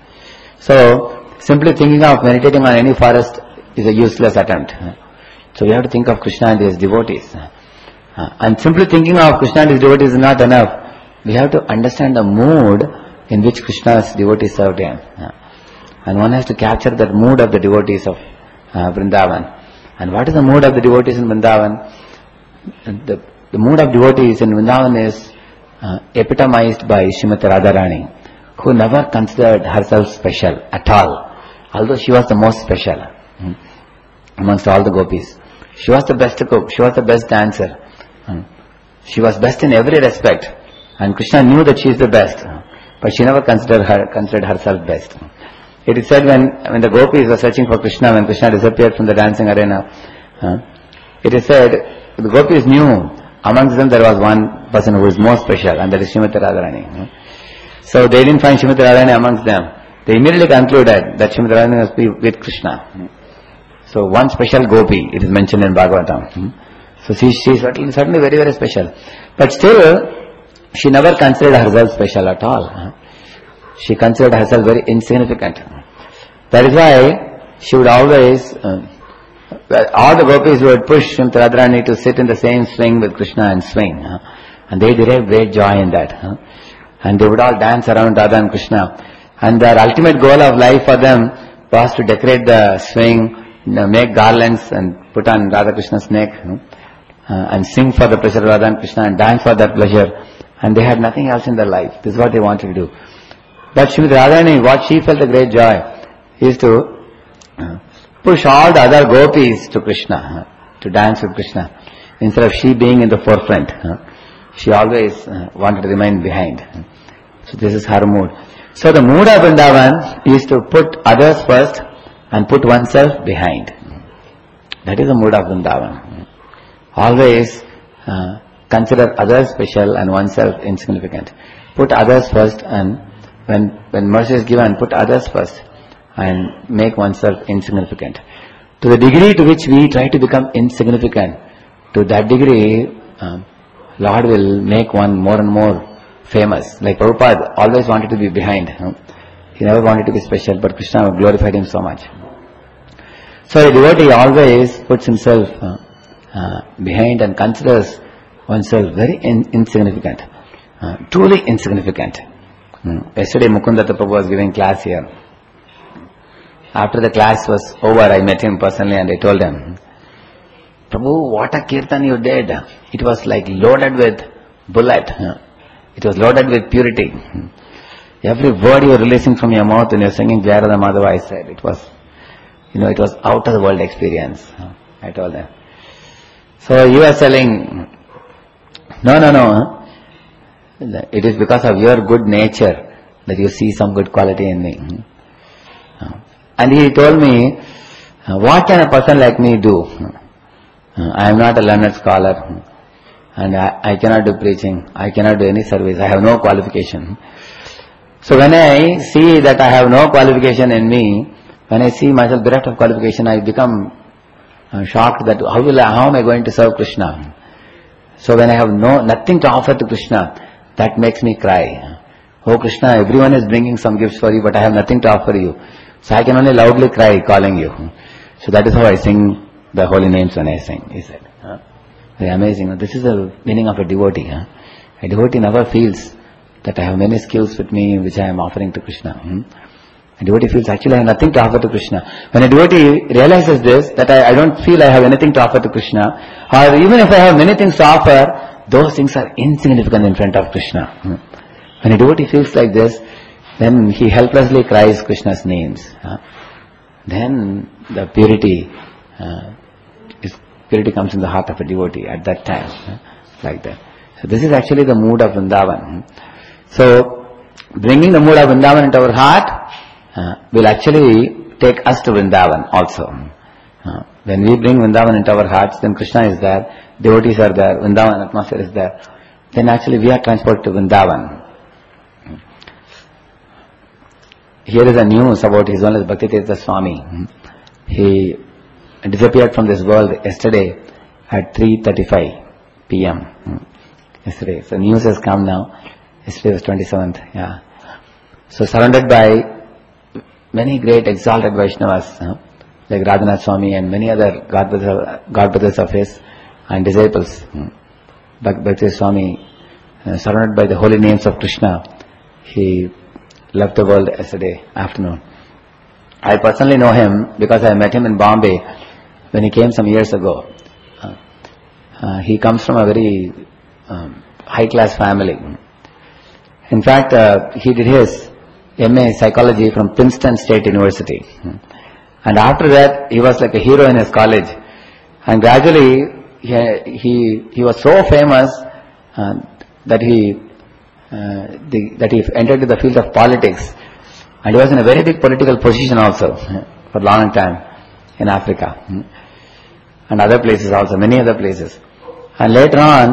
So, simply thinking of meditating on any forest is a useless attempt. So we have to think of Krishna and his devotees. Uh, and simply thinking of Krishna and his devotees is not enough. We have to understand the mood in which Krishna's devotees served him. Uh, and one has to capture that mood of the devotees of uh, Vrindavan. And what is the mood of the devotees in Vrindavan? The, the mood of devotees in Vrindavan is uh, epitomized by Srimati Radharani, who never considered herself special at all, although she was the most special hmm, amongst all the gopis. She was the best cook, she was the best dancer, hmm. She was best in every respect, and Krishna knew that she is the best, but she never considered her considered herself best. It is said when, when the gopis were searching for Krishna, when Krishna disappeared from the dancing arena, uh, it is said the gopis knew amongst them there was one person who was more special, and that is Srimati Radharani. Uh. So they didn't find Srimati Radharani amongst them. They immediately concluded that Srimati Radharani must be with Krishna. Uh. So one special gopi, it is mentioned in Bhagavatam. Uh. So she, she is certainly, certainly very, very special. But still, she never considered herself special at all. Uh. She considered herself very insignificant. That is why she would always, uh, all the gopis would push Srimati Radharani to sit in the same swing with Krishna and swing. Uh, and they derived great joy in that. Uh, and they would all dance around Radha and Krishna. And their ultimate goal of life for them was to decorate the swing, you know, make garlands and put on Radha Krishna's neck, you know, uh, and sing for the pleasure of Radha and Krishna and dance for their pleasure. And they had nothing else in their life. This is what they wanted to do. But Srimati Radharani, what she felt a great joy is to uh, push all the other gopis to Krishna, uh, to dance with Krishna, instead of she being in the forefront. Uh, she always uh, wanted to remain behind. Uh, so this is her mood. So the mood of Vrindavan is to put others first and put oneself behind. That is the mood of Vrindavan. Always uh, consider others special and oneself insignificant. Put others first, and when, when mercy is given, put others first and make oneself insignificant. To the degree to which we try to become insignificant, to that degree, um, Lord will make one more and more famous. Like Prabhupada always wanted to be behind. He never wanted to be special, but Krishna glorified him so much. So a devotee always puts himself uh, uh, behind and considers oneself very in, insignificant, uh, truly insignificant. Mm. Yesterday Mukunda Prabhu was giving class here. After the class was over, I met him personally and I told him, Prabhu, what a kirtan you did. It was like loaded with bullet. It was loaded with purity. Every word you were releasing from your mouth when you were singing Jaya Radha Madhava, I said, it was, you know, it was out of the world experience. I told them. So you are telling, no, no, no. It is because of your good nature that you see some good quality in me. And he told me, what can a person like me do? I am not a learned scholar, and I, I cannot do preaching, I cannot do any service, I have no qualification. So when I see that I have no qualification in me, when I see myself bereft of qualification, I become uh, shocked that how will I, how am I going to serve Krishna? So when I have no nothing to offer to Krishna, that makes me cry. Oh Krishna, everyone is bringing some gifts for you, but I have nothing to offer you. So I can only loudly cry calling you. So that is how I sing the holy names when I sing, he said. Huh? Very amazing. This is the meaning of a devotee. Huh? A devotee never feels that I have many skills with me which I am offering to Krishna. Hmm? A devotee feels actually I have nothing to offer to Krishna. When a devotee realizes this, that I, I don't feel I have anything to offer to Krishna, or even if I have many things to offer, those things are insignificant in front of Krishna. Hmm? When a devotee feels like this, then he helplessly cries Krishna's names. Huh? Then the purity, uh, is, purity comes in the heart of a devotee at that time, huh? Like that. So this is actually the mood of Vrindavan. So bringing the mood of Vrindavan into our heart uh, will actually take us to Vrindavan also. Uh, when we bring Vrindavan into our hearts, then Krishna is there, devotees are there, Vrindavan atmosphere is there. Then actually we are transported to Vrindavan. Here is a news about His Holiness Bhaktitirtha Swami. He disappeared from this world yesterday at three thirty-five p m Yesterday. So news has come now. Yesterday was twenty-seventh. Yeah. So surrounded by many great exalted Vaishnavas, uh, like Radhanath Swami and many other God brothers of his and disciples. Hmm. Bhaktitirtha Swami, uh, surrounded by the holy names of Krishna, he left the world yesterday afternoon. I personally know him because I met him in Bombay when he came some years ago. Uh, uh, he comes from a very um, high-class family. In fact, uh, he did his M A Psychology from Princeton State University. And after that, he was like a hero in his college. And gradually, he he, he was so famous uh, that he Uh, the, that he entered the field of politics, and he was in a very big political position also for a long time in Africa and other places also, many other places. And later on,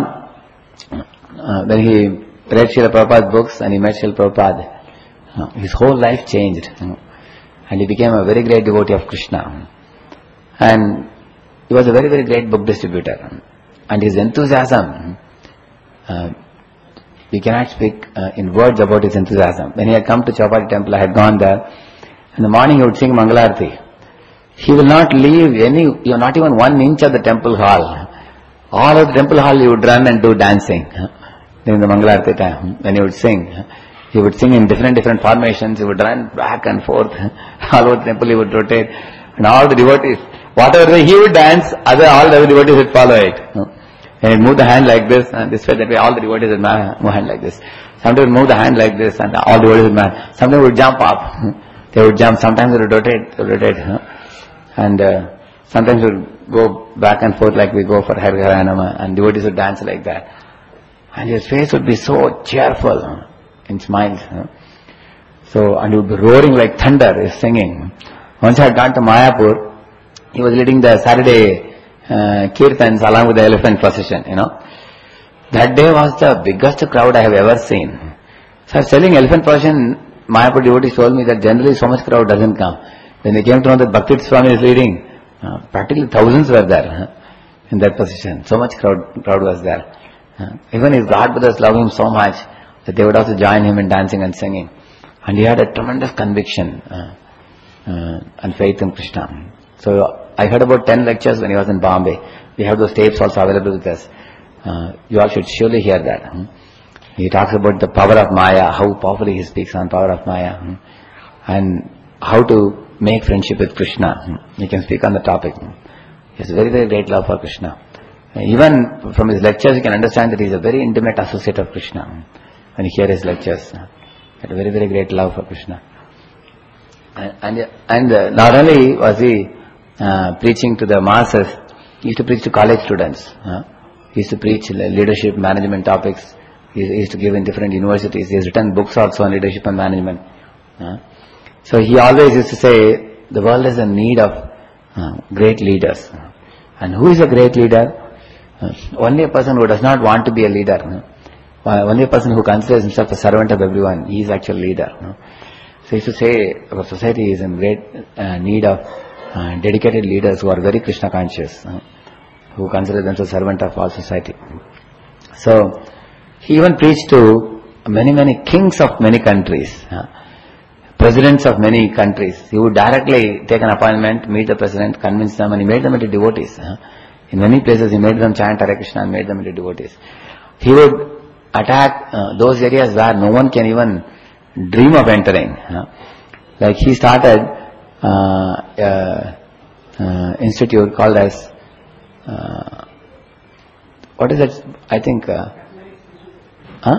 uh, when he read Srila Prabhupada's books and he met Srila Prabhupada, uh, his whole life changed, uh, and he became a very great devotee of Krishna. And he was a very, very great book distributor. And his enthusiasm, uh, we cannot speak uh, in words about his enthusiasm. When he had come to Chowpatty temple, I had gone there. In the morning he would sing Mangalarti. He will not leave any, you know, not even one inch of the temple hall. All of the temple hall he would run and do dancing. During the Mangalarti time, when he would sing, he would sing in different, different formations. He would run back and forth. All over the temple he would rotate. And all the devotees, whatever way he would dance, other, all the other devotees would follow it. And he'd move the hand like this, and this way, that way, all the devotees would move hand like this. Sometimes move the hand like this, and all the devotees would move. Sometimes would jump up. They would jump. Sometimes they would rotate, rotate. And uh, sometimes we would go back and forth like we go for Har Har Nama, and devotees would dance like that. And his face would be so cheerful, and smiles. So, and he would be roaring like thunder, his singing. Once I had gone to Mayapur, he was leading the Saturday Uh, kirtans along with the elephant procession, you know. That day was the biggest crowd I have ever seen. So I was telling elephant procession, Mayapur devotees told me that generally so much crowd doesn't come. When they came to know that Bhakti Swami is leading, uh, practically thousands were there uh, in that position. So much crowd crowd was there. Uh, even his God brothers love him so much that they would also join him in dancing and singing. And he had a tremendous conviction uh, uh, and faith in Krishna. So I heard about ten lectures when he was in Bombay. We have those tapes also available with us. Uh, you all should surely hear that. Hmm? He talks about the power of Maya, how powerfully he speaks on power of Maya, hmm? and how to make friendship with Krishna. Hmm? He can speak on the topic. Hmm? He has a very, very great love for Krishna. Uh, even from his lectures, you can understand that he is a very intimate associate of Krishna. Hmm? When you hear his lectures, uh, he had a very, very great love for Krishna. And, and, and uh, not only was he uh, preaching to the masses, he used to preach to college students. Uh, he used to preach leadership, management topics. He used to give in different universities. He has written books also on leadership and management. Uh, so he always used to say, the world is in need of uh, great leaders. And who is a great leader? Uh, only a person who does not want to be a leader. Uh, only a person who considers himself a servant of everyone. He is actually a leader. Uh. So he used to say, our society is in great uh, need of uh, dedicated leaders who are very Krishna conscious, uh, who consider themselves servant of all society. So he even preached to many, many kings of many countries, uh, presidents of many countries. He would directly take an appointment, meet the president, convince them, and he made them into devotees. Uh. In many places he made them chant Hare Krishna and made them into devotees. He would attack uh, those areas where no one can even dream of entering. Uh. Like he started uh, a, uh, institute called as uh, what is it? I think uh, huh?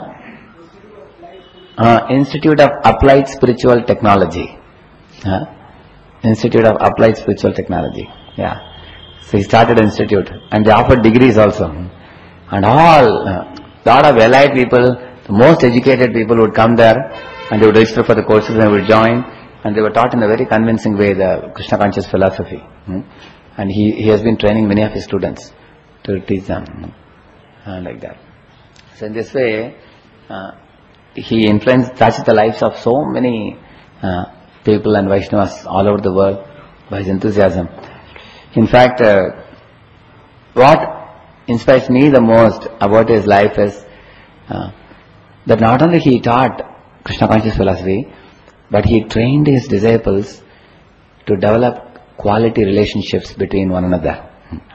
uh, Institute of Applied Spiritual Technology. Uh, Institute of Applied Spiritual Technology. Yeah. So he started an institute, and they offered degrees also, and all uh, lot of allied people, the most educated people would come there, and they would register for the courses and they would join, and they were taught in a very convincing way the Krishna conscious philosophy. Hmm? And he, he has been training many of his students to teach them hmm? uh, like that. So in this way, uh, he influenced, touched the lives of so many uh, people and Vaishnavas all over the world by his enthusiasm. In fact, uh, what inspires me the most about his life is uh, that not only he taught Krishna conscious philosophy, but he trained his disciples to develop quality relationships between one another.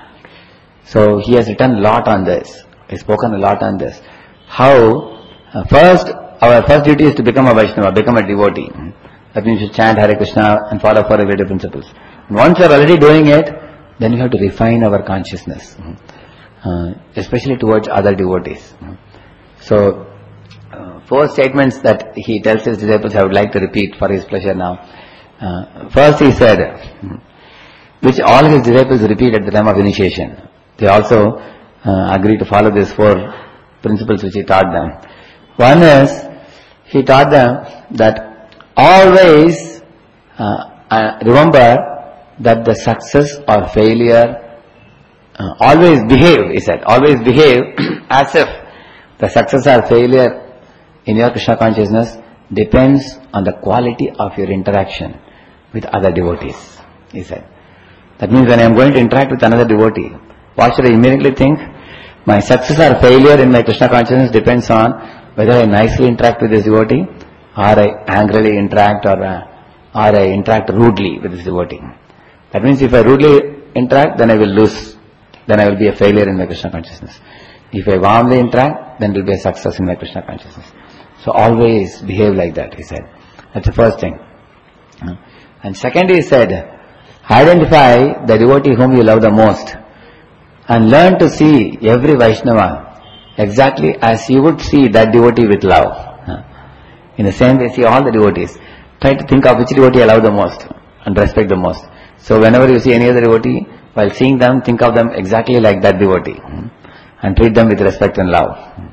So he has written a lot on this. He has spoken a lot on this. How uh, first, our first duty is to become a Vaishnava, become a devotee. That means you chant Hare Krishna and follow four regulative principles. And once you are already doing it, then we have to refine our consciousness. Uh, especially towards other devotees. So, uh, four statements that he tells his disciples I would like to repeat for his pleasure now. Uh, first he said, which all his disciples repeat at the time of initiation. They also uh, agree to follow these four principles which he taught them. One is, he taught them that always uh, uh, remember that the success or failure Uh, always behave, he said, always behave as if the success or failure in your Krishna consciousness depends on the quality of your interaction with other devotees, he said. That means when I am going to interact with another devotee, what should I immediately think? My success or failure in my Krishna consciousness depends on whether I nicely interact with this devotee or I angrily interact or, uh, or I interact rudely with this devotee. That means if I rudely interact, then I will lose. Then I will be a failure in my Krishna consciousness. If I warmly interact, then it will be a success in my Krishna consciousness. So always behave like that, he said. That's the first thing. And second, he said, identify the devotee whom you love the most and learn to see every Vaishnava exactly as you would see that devotee with love. In the same way, see all the devotees. Try to think of which devotee I love the most and respect the most. So whenever you see any other devotee, while seeing them, think of them exactly like that devotee and treat them with respect and love.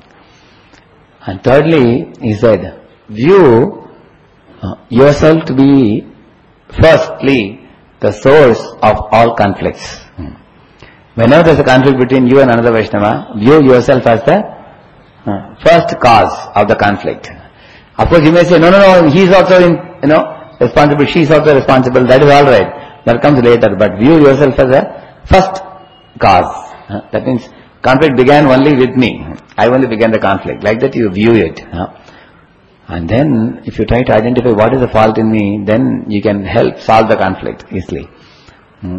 And thirdly, he said, view uh, yourself to be firstly the source of all conflicts. Whenever there is a conflict between you and another Vaishnava, view yourself as the Uh, first cause of the conflict. Of course, you may say, no, no, no, he is also, in, you know, responsible, she is also responsible, that is all right. That comes later, but view yourself as a first cause. Uh, that means conflict began only with me. I only began the conflict. Like that you view it. Uh, and then, if you try to identify what is the fault in me, then you can help solve the conflict easily. Hmm.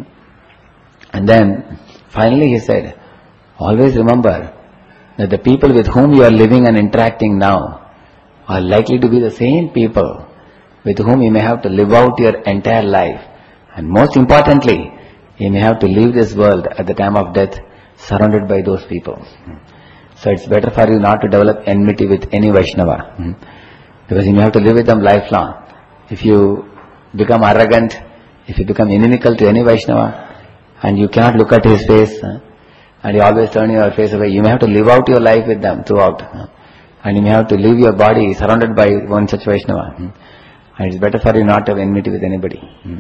And then, finally he said, always remember that the people with whom you are living and interacting now are likely to be the same people with whom you may have to live out your entire life. And most importantly, you may have to leave this world at the time of death surrounded by those people. So it's better for you not to develop enmity with any Vaishnava, because you may have to live with them lifelong. If you become arrogant, if you become inimical to any Vaishnava, and you cannot look at his face, and you always turn your face away, you may have to live out your life with them throughout. And you may have to leave your body surrounded by one such Vaishnava. And it's better for you not to have enmity with anybody.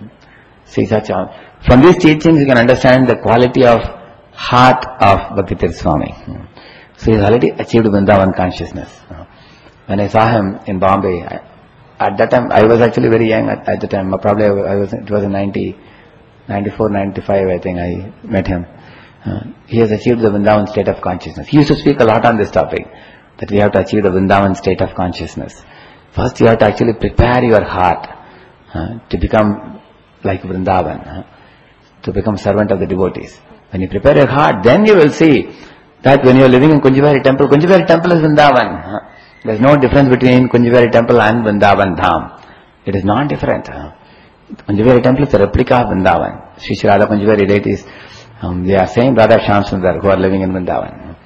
See such a, from these teachings you can understand the quality of heart of Bhaktitirtha Swami. So he has already achieved Vrindavan consciousness. When I saw him in Bombay, I, at that time I was actually very young at, at the time. Probably I was, it was in ninety, ninety-four, ninety-five I think I met him. Uh, he has achieved the Vrindavan state of consciousness. He used to speak a lot on this topic, that we have to achieve the Vrindavan state of consciousness. First you have to actually prepare your heart uh, to become like Vrindavan, uh, to become servant of the devotees. When you prepare your heart, then you will see that when you are living in Kunjavari temple, Kunjavari temple is Vrindavan. Uh, there is no difference between Kunjavari temple and Vrindavan Dham. It is not different. Uh, Kunjavari temple is a replica of Vrindavan. Sri Sri Radha Kunjavari deities, um, they are same Radha Shyam Sundar who are living in Vrindavan.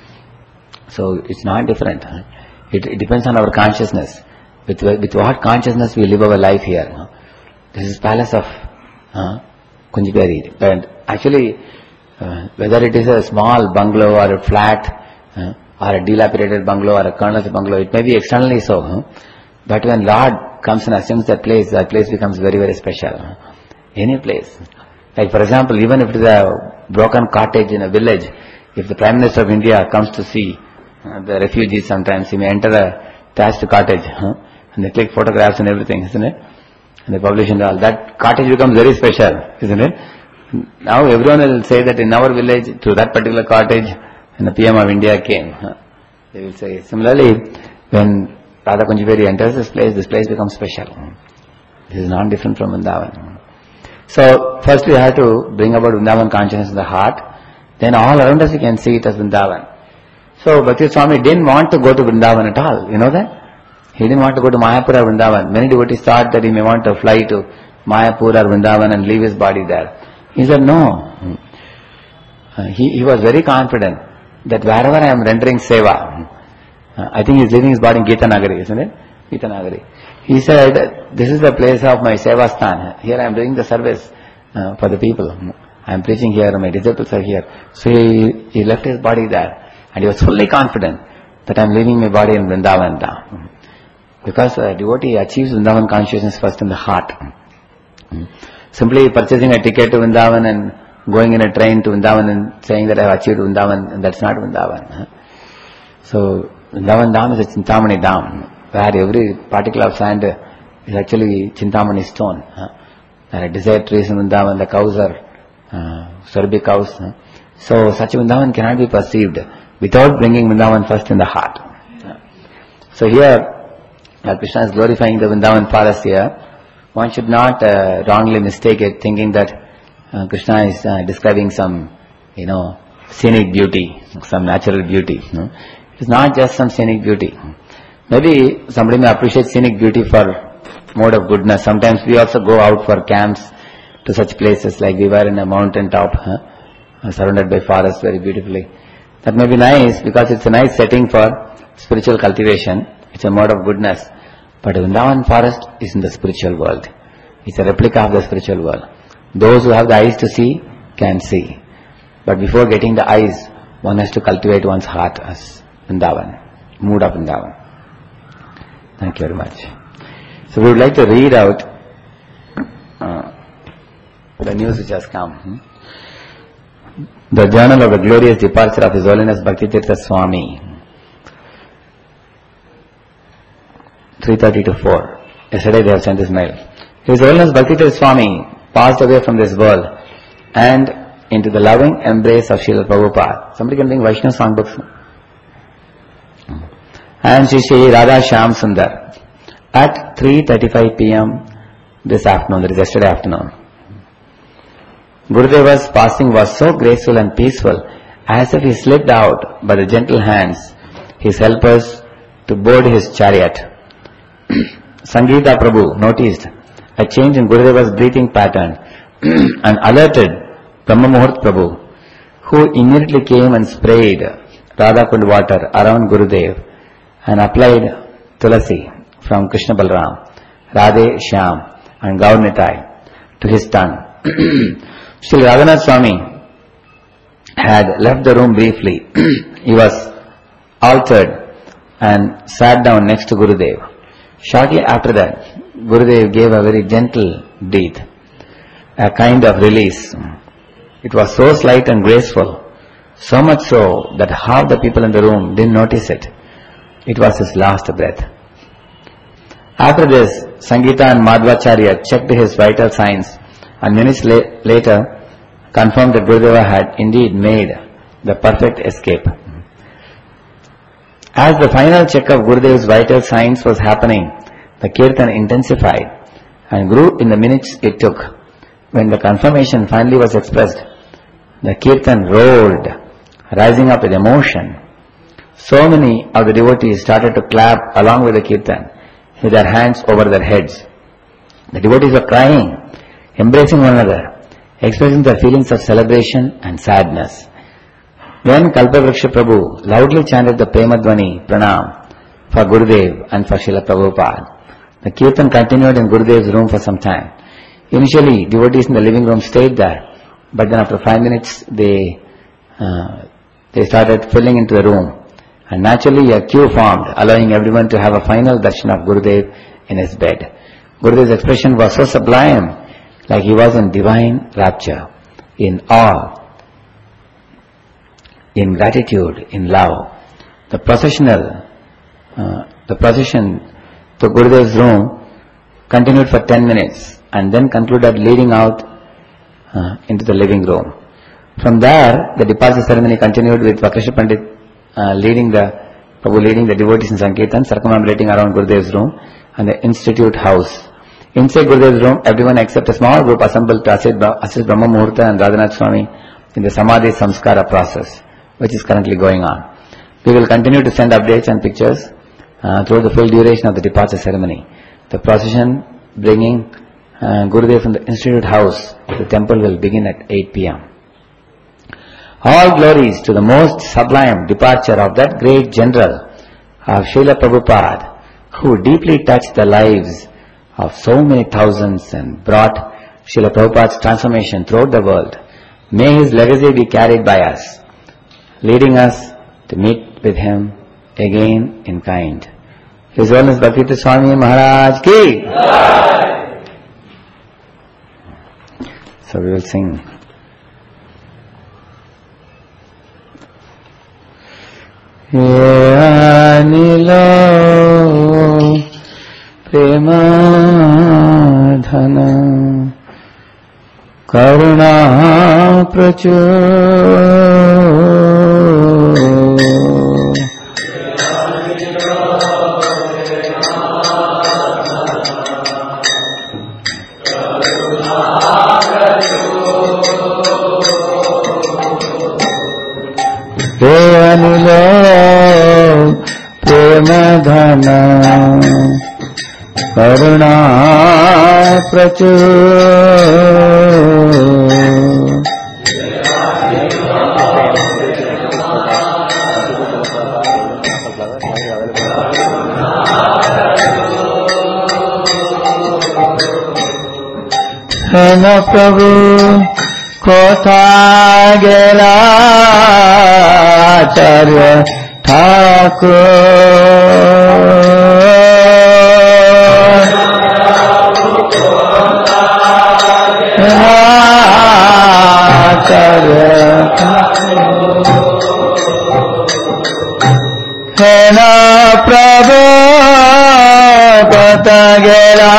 So it's not different. It, it depends on our consciousness. With, with what consciousness we live our life here. This is palace of uh, Kunjavari. And actually, uh, whether it is a small bungalow or a flat, uh, or a dilapidated bungalow or a colonel's bungalow, it may be externally so. Huh? But when Lord comes and assumes that place, that place becomes very, very special. Huh? Any place. Like for example, even if it is a broken cottage in a village, if the Prime Minister of India comes to see uh, the refugees sometimes, he may enter a thatched cottage, huh? And they click photographs and everything, isn't it? And they publish and all. That cottage becomes very special, isn't it? Now everyone will say that in our village, to that particular cottage, and the P M of India came. Huh? They will say. Similarly, when Radha Kunjavari enters this place, this place becomes special. This is not different from Vrindavan. So, first we have to bring about Vrindavan consciousness in the heart. Then all around us we can see it as Vrindavan. So, Bhakti Swami didn't want to go to Vrindavan at all. You know that? He didn't want to go to Mayapur or Vrindavan. Many devotees thought that he may want to fly to Mayapur or Vrindavan and leave his body there. He said no. Uh, he, he was very confident that wherever I am rendering seva, uh, I think he is leaving his body in Gita Nagari, isn't it? Gita Nagari. He said, this is the place of my seva sthan. Here I am doing the service uh, for the people. I am preaching here, my disciples are here. So he, he left his body there. And he was fully confident that I am leaving my body in Vrindavan. Because a devotee achieves Vrindavan consciousness first in the heart. Simply purchasing a ticket to Vrindavan and going in a train to Vrindavan and saying that I have achieved Vrindavan, and that's not Vrindavan. So Vrindavan Dham is a Chintamani Dham, where every particle of sand is actually Chintamani stone. There are desert trees in Vrindavan, the cows are uh, Sarbi cows. So such Vrindavan cannot be perceived without bringing Vrindavan first in the heart. So here, Lord Krishna is glorifying the Vrindavan forest here. One should not uh, wrongly mistake it, thinking that uh, Krishna is uh, describing some, you know, scenic beauty, some natural beauty. No? It is not just some scenic beauty. Maybe somebody may appreciate scenic beauty for mode of goodness. Sometimes we also go out for camps to such places, like we were in a mountain top, huh? surrounded by forests very beautifully. That may be nice because it's a nice setting for spiritual cultivation. It's a mode of goodness. But Vrindavan forest is in the spiritual world. It's a replica of the spiritual world. Those who have the eyes to see can see. But before getting the eyes, one has to cultivate one's heart as Vrindavan, mood of Vrindavan. Thank you very much. So we would like to read out uh, the news which has come. Hmm? The journal of the glorious departure of His Holiness Bhaktitirtha Swami. three thirty to four. Yesterday they have sent this mail. His Holiness Bhaktivedanta Swami passed away from this world and into the loving embrace of Srila Prabhupada. Somebody can bring Vaishnava songbooks. And Shri Shri Radha Shyam Sundar at three thirty-five p m this afternoon, that is yesterday afternoon. Gurudeva's passing was so graceful and peaceful, as if he slipped out by the gentle hands, his helpers, to board his chariot. Sangeeta Prabhu noticed a change in Gurudeva's breathing pattern and alerted Brahma Muhurt Prabhu, who immediately came and sprayed Radha Kund water around Gurudev and applied Tulasi from Krishna Balram, Radhe Shyam and Gaur Nitai to his tongue. Shri Radhanath Swami had left the room briefly. He was altered and sat down next to Gurudev. Shortly after that, Gurudev gave a very gentle breath, a kind of release. It was so slight and graceful, so much so that half the people in the room didn't notice it. It was his last breath. After this, Sangeeta and Madhvacharya checked his vital signs and minutes la- later confirmed that Gurudeva had indeed made the perfect escape. As the final check of Gurudev's vital signs was happening, the kirtan intensified and grew in the minutes it took. When the confirmation finally was expressed, the kirtan roared, rising up with emotion. So many of the devotees started to clap along with the kirtan, with their hands over their heads. The devotees were crying, embracing one another, expressing their feelings of celebration and sadness. Then Kalpavriksha Prabhu loudly chanted the Premadvani Pranam for Gurudev and for Srila Prabhupada. The kirtan continued in Gurudev's room for some time. Initially, devotees in the living room stayed there, but then after five minutes, they uh, they started filling into the room. And naturally a queue formed, allowing everyone to have a final darshan of Gurudev in his bed. Gurudev's expression was so sublime, like he was in divine rapture, in awe, in gratitude, in love. The processional, uh, the procession to Gurudev's room continued for ten minutes and then concluded leading out uh, into the living room. From there, the departure ceremony continued with Vakasha Pandit Uh, leading the Prabhu leading the devotees in Sankirtan, circumambulating around Gurudev's room and the institute house. Inside Gurudev's room, everyone except a small group assembled to assist, assist Brahma Muhurta and Radhanath Swami in the Samadhi Samskara process, which is currently going on. We will continue to send updates and pictures uh, throughout the full duration of the departure ceremony. The procession bringing uh, Gurudev from the institute house to the temple will begin at eight p m All glories to the most sublime departure of that great general of Srila Prabhupada, who deeply touched the lives of so many thousands and brought Srila Prabhupada's transformation throughout the world. May his legacy be carried by us, leading us to meet with him again in kind. His Holiness Bhaktivedanta Swami Maharaj ki! So we will sing. Ye anilo premadhana karuna prachur Ye anilo premadhana karuna prachur Hena Prabhu kotha gela Acharya Thakur Acharya Hena Prabhu কত গেলা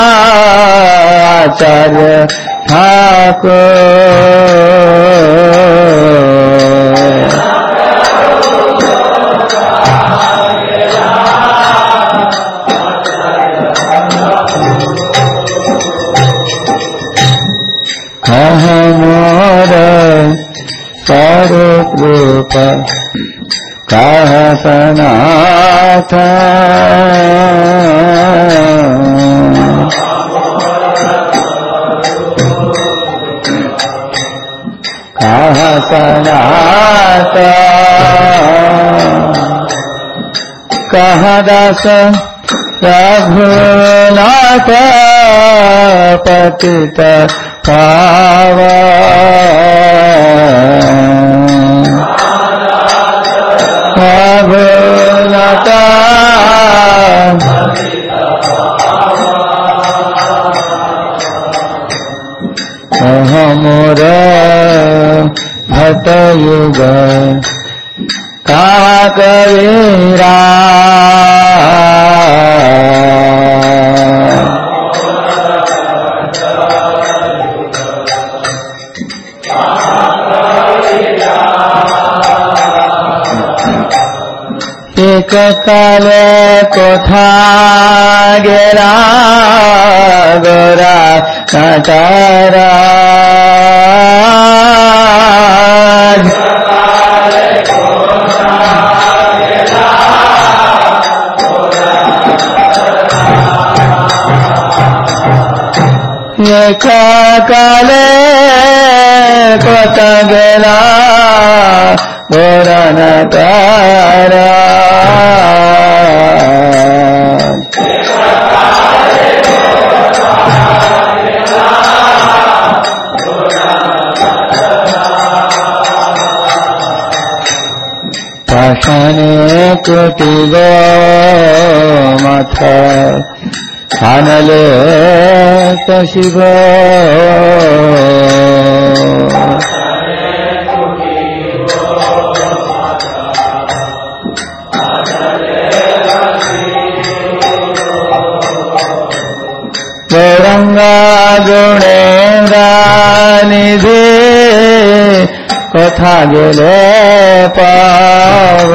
আচার্য ঠাকুর কহ মোর স্বরূপ রূপ কহ সনাথ কহ সনাথ কহ দাস রঘুনাথ পতিত পাবন রঘুনাথ কহ মোর ভট যুগ কাহা কবীরা এক কালে কোথা গেলা গোরা কাটারা এক কালে কোথা গেলা গোরা কাটারা পাশানে কুটিব মাথা আনলে শিব গৌরঙ্গা গুণেন্দ্রা নিধি কথা গেলে পাব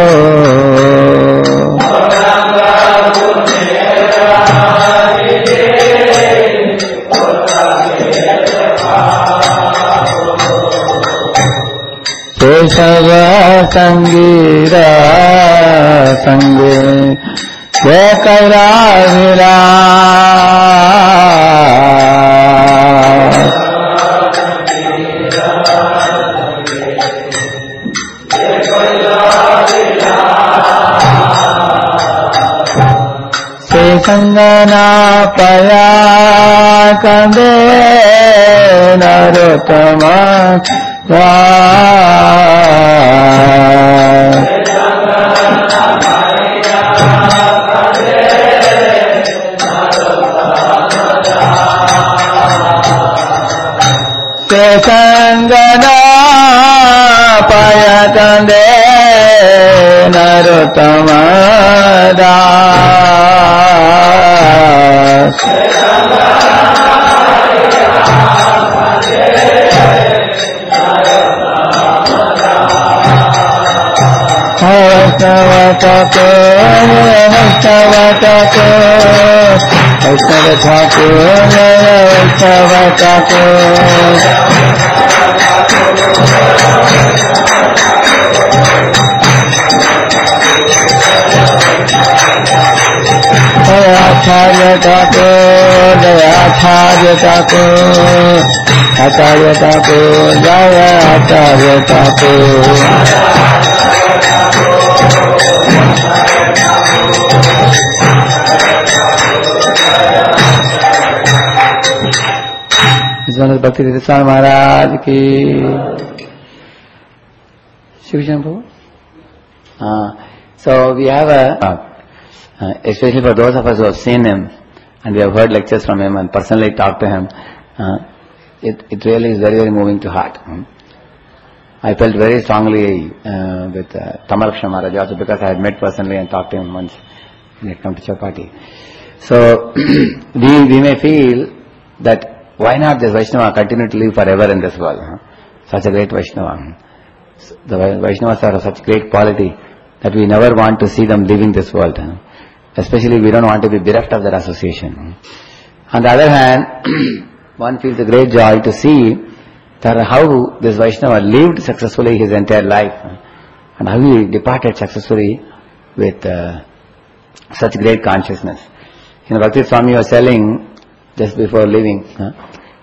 কেশব সঙ্গীরা সঙ্গে জয় কৈলাভিরা संगना पया कंदे नरोत्तम से संगना पया कंदे नरोत्तम दास वैष्णव ठाकुर वैष्णव ठाकुर वैष्णव ठाकुर वैष्णव ठाकुर आचार्य ठाकुर जय आचार्य ठाकुर आचार्य ठाकुर जय आचार्य ठाकुर भक्ति स्वामी महाराज की Shiv Shambhu. So we have a uh, Uh, especially for those of us who have seen him and we have heard lectures from him and personally talked to him, uh, it, it really is very, very moving to heart. Hmm. I felt very strongly uh, with uh, Tamal Krishna Maharaj also because I had met personally and talked to him once when he had come to Chowpatty. So, we, we may feel that why not this Vaishnava continue to live forever in this world? Huh? Such a great Vaishnava. The Vaishnavas are of such great quality that we never want to see them leaving this world. Huh? Especially we don't want to be bereft of their association. On the other hand, one feels a great joy to see that how this Vaishnava lived successfully his entire life, huh? And how he departed successfully with uh, such great consciousness. You know, Bhakti Swami was telling just before leaving, huh?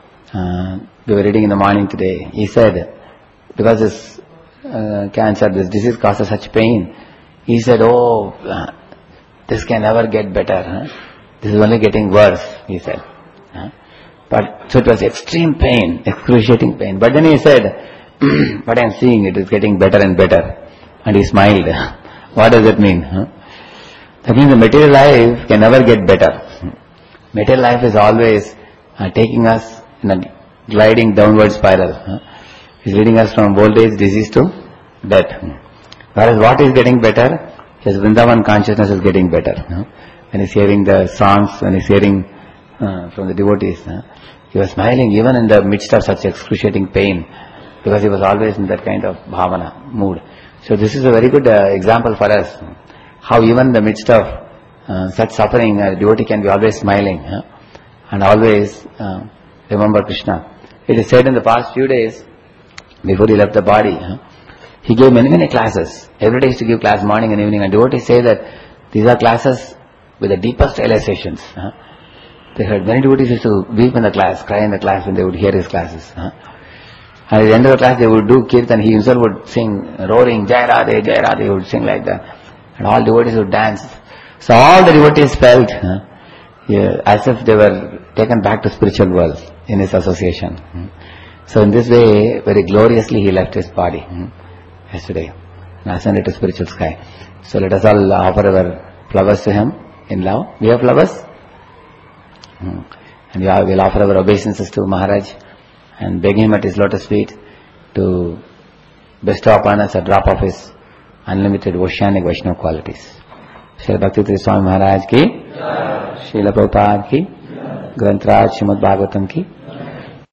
uh, we were reading in the morning today, he said, because this uh, cancer, this disease causes such pain, he said, oh, uh, this can never get better, huh? This is only getting worse, he said. Huh? But, so it was extreme pain, excruciating pain. But then he said, but I am seeing it is getting better and better. And he smiled. What does that mean? Huh? That means the material life can never get better. Material life is always uh, taking us in a gliding downward spiral. Huh? It's leading us from old age, disease to death. Whereas what is getting better? His Vrindavan consciousness is getting better. Huh? When he's hearing the songs, when he's hearing uh, from the devotees, huh? He was smiling even in the midst of such excruciating pain, because he was always in that kind of bhavana mood. So this is a very good uh, example for us, how even in the midst of uh, such suffering, a devotee can be always smiling, huh? And always uh, remember Krishna. It is said in the past few days, before he left the body, huh? He gave many, many classes. Every day he used to give class morning and evening, and devotees say that these are classes with the deepest realizations. Huh? They heard many devotees used to weep in the class, cry in the class when they would hear his classes. Huh? And at the end of the class they would do kirtan, he himself would sing, roaring, Jai Radhe, Jai Radhe, he would sing like that. And all devotees would dance. So all the devotees felt huh, yeah, as if they were taken back to spiritual world in his association. Hmm. So in this way, very gloriously he left his body hmm, yesterday and ascended to spiritual sky. So let us all offer our flowers to him in love. We have flowers? Hmm. And we will offer our obeisances to Maharaj and beg him at his lotus feet to bestow upon us a drop of his unlimited oceanic Vaishnava qualities. Srila Bhakti Swami Maharaj ki, Srila Prabhupada ki, Granth Raj Srimad Bhagavatam ki,